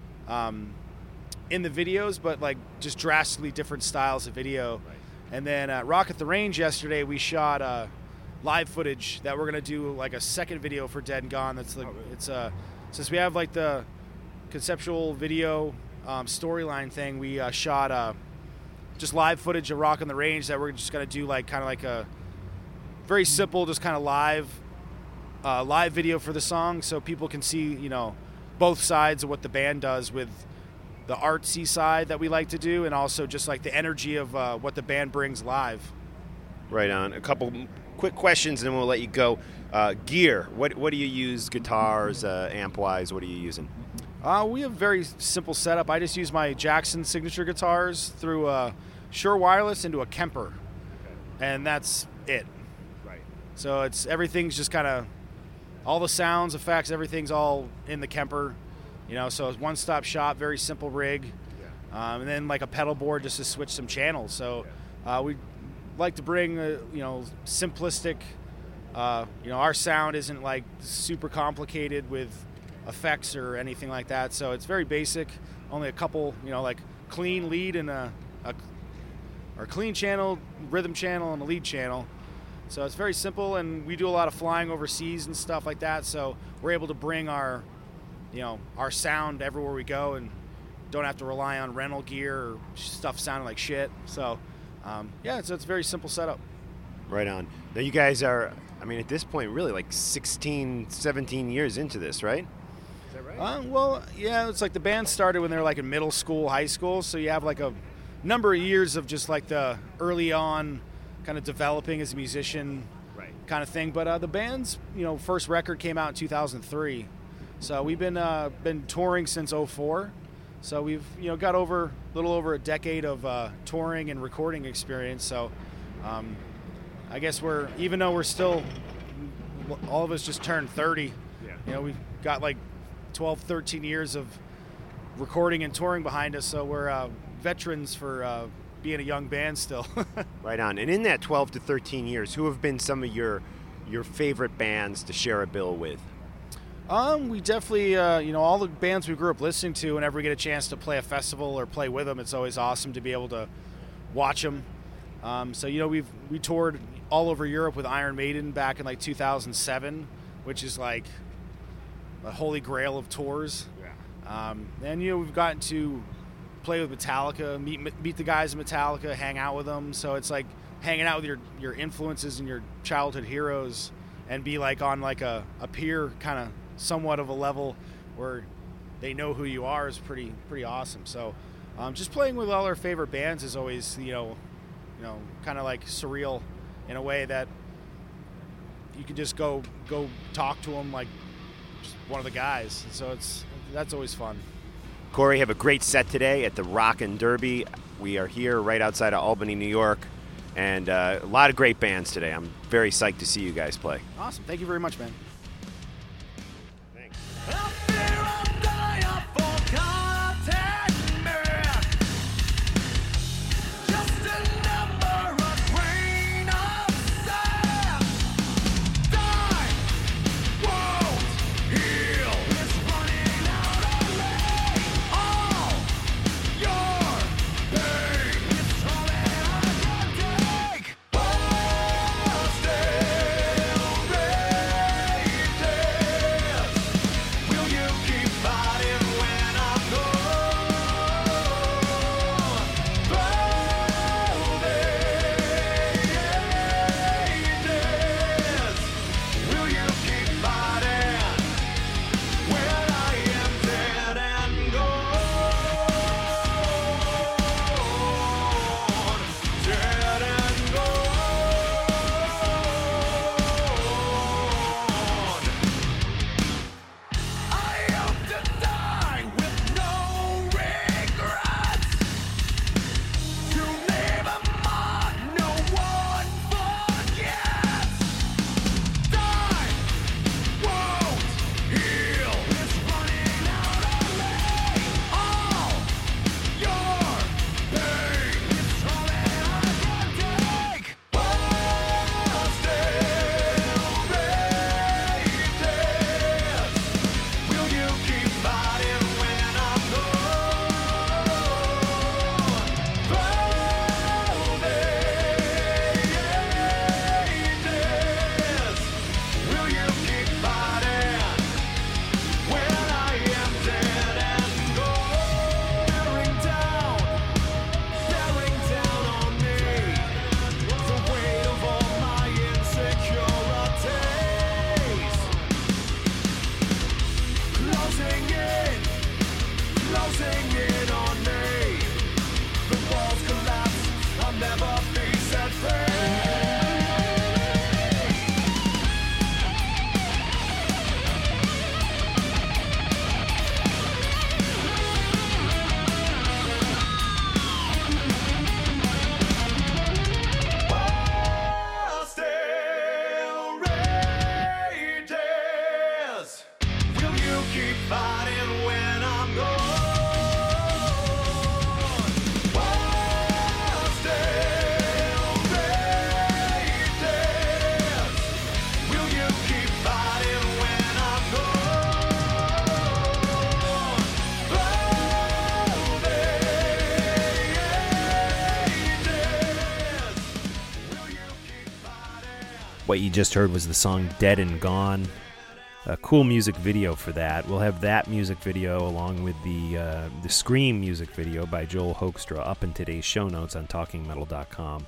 in the videos, but just drastically different styles of video. Right. And then at Rock at the Range yesterday, we shot live footage that we're gonna do like a second video for Dead and Gone. That's like it's since we have like the conceptual video storyline thing, we shot just live footage of Rock on the Range that we're just gonna do like kind of like a very simple, just kind of live video for the song, so people can see, you know, both sides of what the band does, with the artsy side that we like to do, and also just like the energy of what the band brings live. Right on. A couple quick questions, and then we'll let you go. Gear. What do you use? Guitars, amp-wise, what are you using? We have a very simple setup. I just use my Jackson signature guitars through a Shure Wireless into a Kemper, and that's it. Right. So everything's just kind of, all the sounds, effects, everything's all in the Kemper, you know. So it's one-stop shop, very simple rig, and then like a pedal board just to switch some channels. So we like to bring simplistic. Our sound isn't like super complicated with effects or anything like that. So it's very basic. Only a couple, like clean lead and or clean channel, rhythm channel, and a lead channel. So it's very simple, and we do a lot of flying overseas and stuff like that. So we're able to bring our sound everywhere we go, and don't have to rely on rental gear or stuff sounding like shit. So it's a very simple setup. Right on. Now you guys are, at this point, really like 16, 17 years into this, right? Is that right? It's like the band started when they were like in middle school, high school. So you have like a number of years of just like the early on kind of developing as a musician, right, kind of thing. But the band's first record came out in 2003. So we've been touring since 2004. So we've got a little over a decade of touring and recording experience. So I guess even though we're still, all of us just turned 30, we've got like 12, 13 years of recording and touring behind us. So we're veterans for being a young band still. Right on. And in that 12 to 13 years, who have been some of your favorite bands to share a bill with? We definitely, all the bands we grew up listening to, whenever we get a chance to play a festival or play with them, it's always awesome to be able to watch them. We toured all over Europe with Iron Maiden back in like 2007, which is like the holy grail of tours. Yeah. And we've gotten to play with Metallica, meet the guys in Metallica, hang out with them. So it's like hanging out with your influences and your childhood heroes, and be like on like a peer kind of somewhat of a level where they know who you are is pretty awesome. So just playing with all our favorite bands is always kind of like surreal in a way that you can just go talk to them like just one of the guys. So that's always fun. Corey, have a great set today at the Rockin' Derby. We are here right outside of Albany, New York, and a lot of great bands today. I'm very psyched to see you guys play. Awesome. Thank you very much, man. Thanks. What you just heard was the song Dead and Gone. A cool music video for that. We'll have that music video along with the Scream music video by Joel Hoekstra up in today's show notes on TalkingMetal.com.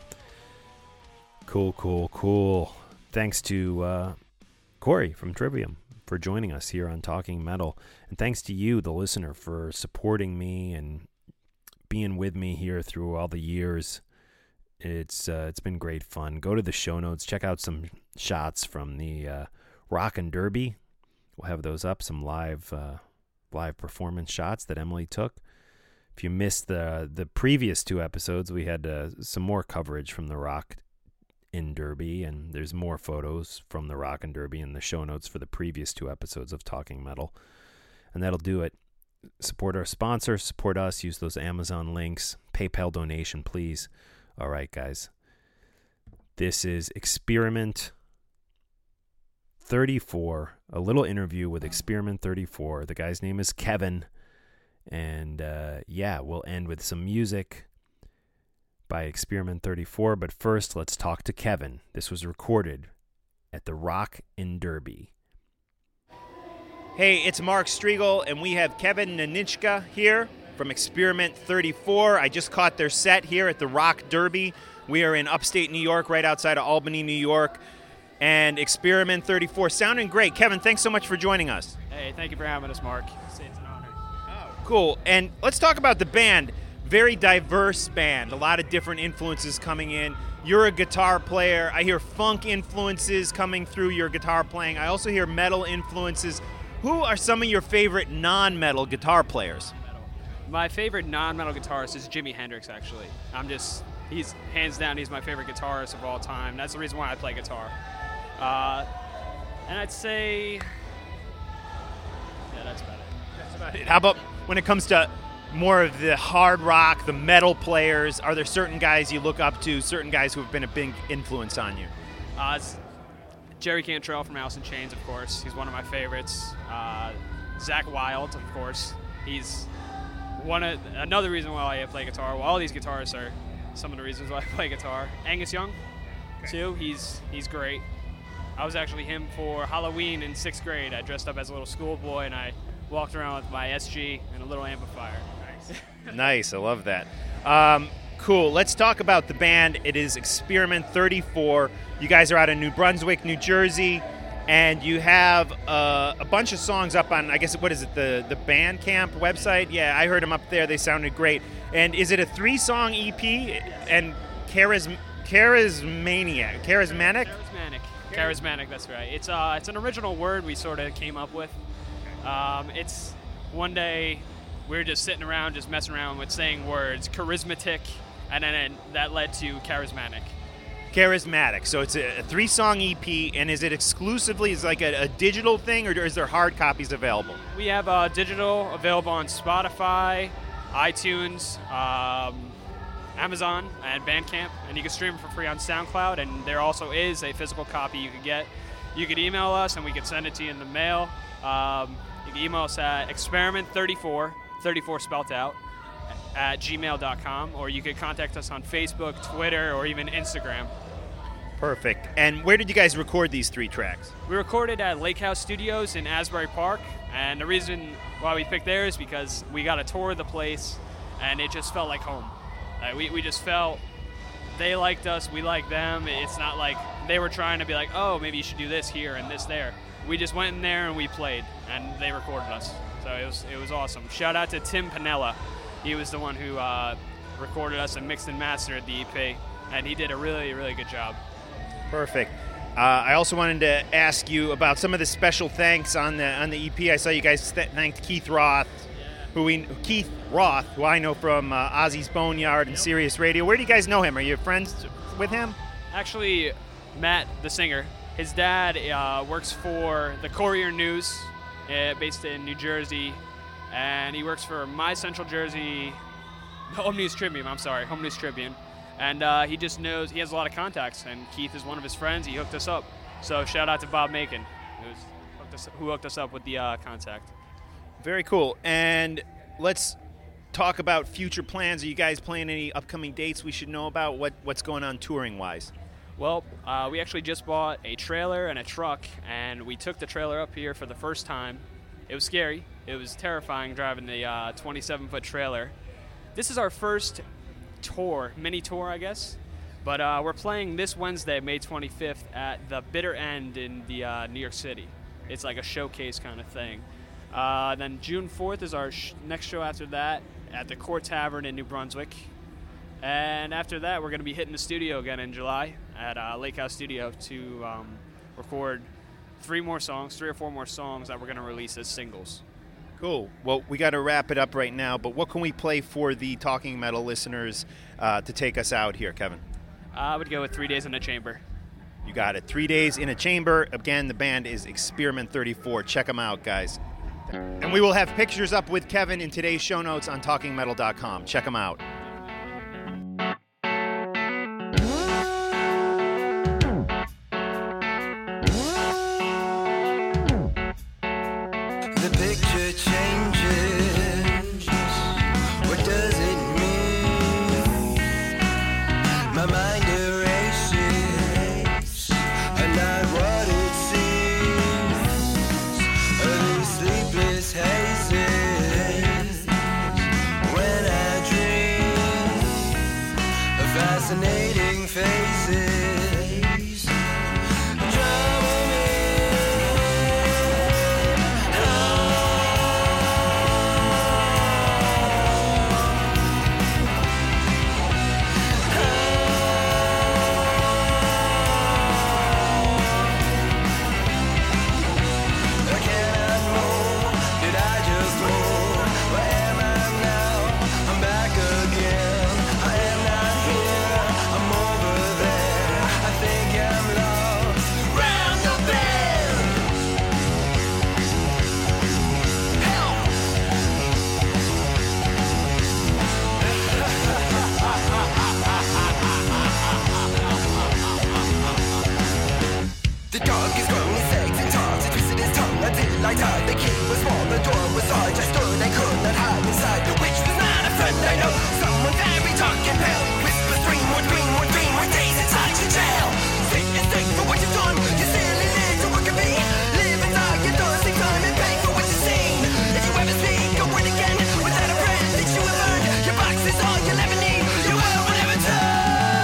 Cool. Thanks to Corey from Trivium for joining us here on Talking Metal. And thanks to you, the listener, for supporting me and being with me here through all the years. It's been great fun. Go to the show notes. Check out some shots from the Rock and Derby. We'll have those up, some live performance shots that Emily took. If you missed the previous 2 episodes, we had some more coverage from the Rock in Derby, and there's more photos from the Rock and Derby in the show notes for the previous 2 episodes of Talking Metal. And that'll do it. Support our sponsor, support us, use those Amazon links, PayPal donation, please. All right, guys. This is Experiment 34, a little interview with Experiment 34. The guy's name is Kevin. And we'll end with some music by Experiment 34. But first, let's talk to Kevin. This was recorded at the Rock in Derby. Hey, it's Mark Striegel, and we have Kevin Nanichka here from Experiment 34. I just caught their set here at the Rock Derby. We are in upstate New York, right outside of Albany, New York. And Experiment 34 sounding great. Kevin, thanks so much for joining us. Hey, thank you for having us, Mark. It's an honor. Oh, cool. And let's talk about the band. Very diverse band. A lot of different influences coming in. You're a guitar player. I hear funk influences coming through your guitar playing. I also hear metal influences. Who are some of your favorite non-metal guitar players? My favorite non-metal guitarist is Jimi Hendrix, actually. He's hands down, he's my favorite guitarist of all time. That's the reason why I play guitar. And I'd say, that's about it. That's about it. How about when it comes to more of the hard rock, the metal players? Are there certain guys you look up to, certain guys who have been a big influence on you? It's Jerry Cantrell from Alice in Chains, of course. He's one of my favorites. Zakk Wylde, of course. He's another reason why I play guitar. Well, all these guitarists are some of the reasons why I play guitar. Angus Young, too. He's great. I was actually him for Halloween in 6th grade. I dressed up as a little schoolboy, and I walked around with my SG and a little amplifier. Nice. I love that. Cool. Let's talk about the band. It is Experiment 34. You guys are out of New Brunswick, New Jersey, and you have a bunch of songs up on, I guess, what is it, the Bandcamp website? Yeah, I heard them up there. They sounded great. And is it a 3-song EP? And Charismatic, that's right. It's an original word we sort of came up with. It's one day we were just sitting around, just messing around with saying words, charismatic, and then that led to charismatic. Charismatic. So it's a 3-song EP, and is it exclusively, is it like a digital thing, or is there hard copies available? We have digital available on Spotify, iTunes, Amazon, and Bandcamp, and you can stream it for free on SoundCloud, and there also is a physical copy you could get. You could email us, and we could send it to you in the mail. You can email us at experiment34, 34 spelled out, at gmail.com, or you could contact us on Facebook, Twitter, or even Instagram. Perfect. And where did you guys record these 3 tracks? We recorded at Lake House Studios in Asbury Park, and the reason why we picked there is because we got a tour of the place, and it just felt like home. We just felt they liked us, we liked them. It's not like they were trying to be like, oh, maybe you should do this here and this there. We just went in there and we played, and they recorded us. So it was awesome. Shout out to Tim Panella. He was the one who recorded us and mixed and mastered the EP, and he did a really, really good job. Perfect. I also wanted to ask you about some of the special thanks on the EP. I saw you guys thanked Keith Roth, who I know from Ozzy's Boneyard and Sirius Radio. Where do you guys know him? Are you friends with him? Actually, Matt, the singer, his dad works for the Courier News, based in New Jersey, and he works for My Central Jersey, Home News Tribune, and he just knows, he has a lot of contacts, and Keith is one of his friends. He hooked us up. So shout out to Bob Macon, who hooked us up with the contact. Very cool. And let's talk about future plans. Are you guys playing any upcoming dates we should know about? What's going on touring-wise? Well, we actually just bought a trailer and a truck, and we took the trailer up here for the first time. It was scary. It was terrifying driving the 27-foot trailer. This is our first tour, mini tour, I guess. But we're playing this Wednesday, May 25th, at the Bitter End in the New York City. It's like a showcase kind of thing. Then June 4th is our next show after that at the Court Tavern in New Brunswick. And after that, we're going to be hitting the studio again in July at Lake House Studio to record 3 or 4 more songs that we're going to release as singles. Cool. Well, we got to wrap it up right now, but what can we play for the Talking Metal listeners to take us out here, Kevin? I would go with 3 Days in a Chamber. You got it. 3 Days in a Chamber. Again, the band is Experiment 34. Check them out, guys. And we will have pictures up with Kevin in today's show notes on TalkingMetal.com. Check them out. The picture changes. What does it mean? My mind erases, and not what it seems. These sleepless hazes. When I dream of fascinating faces. The dog is growing his legs and tongues, he twisted his tongue until I died. The key was small, the door was large, I stood and could not hide inside. The witch was not a friend I know, someone very dark and pale. Whispers dream, what days inside your jail. Sit and think for what you've done, you silly little work of me. Live and die, you don't take time and pay for what you've seen. If you ever speak a word again, without a friend that you have earned, your box is all you'll ever need, your world will never turn.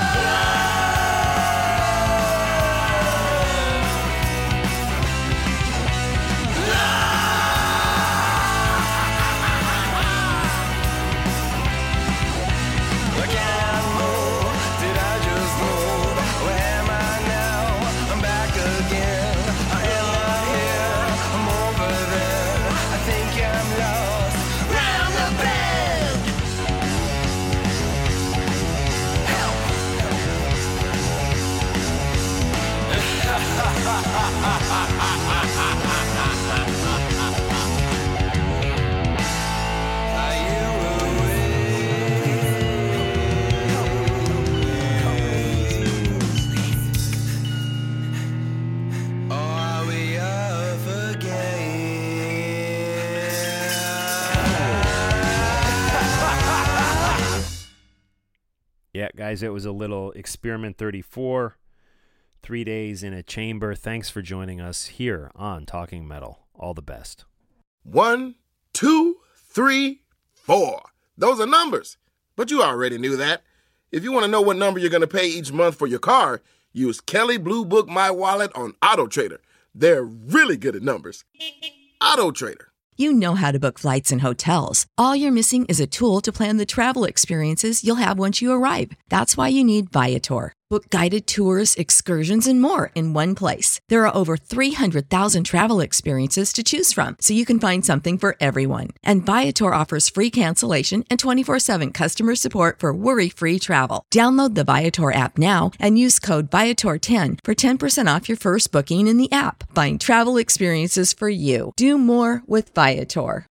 Yeah, guys, it was a little Experiment 34, 3 Days in a Chamber. Thanks for joining us here on Talking Metal. All the best. 1, 2, 3, 4. Those are numbers, but you already knew that. If you want to know what number you're going to pay each month for your car, use Kelley Blue Book My Wallet on AutoTrader. They're really good at numbers. AutoTrader. You know how to book flights and hotels. All you're missing is a tool to plan the travel experiences you'll have once you arrive. That's why you need Viator. Book guided tours, excursions, and more in one place. There are over 300,000 travel experiences to choose from, so you can find something for everyone. And Viator offers free cancellation and 24/7 customer support for worry-free travel. Download the Viator app now and use code Viator10 for 10% off your first booking in the app. Find travel experiences for you. Do more with Viator.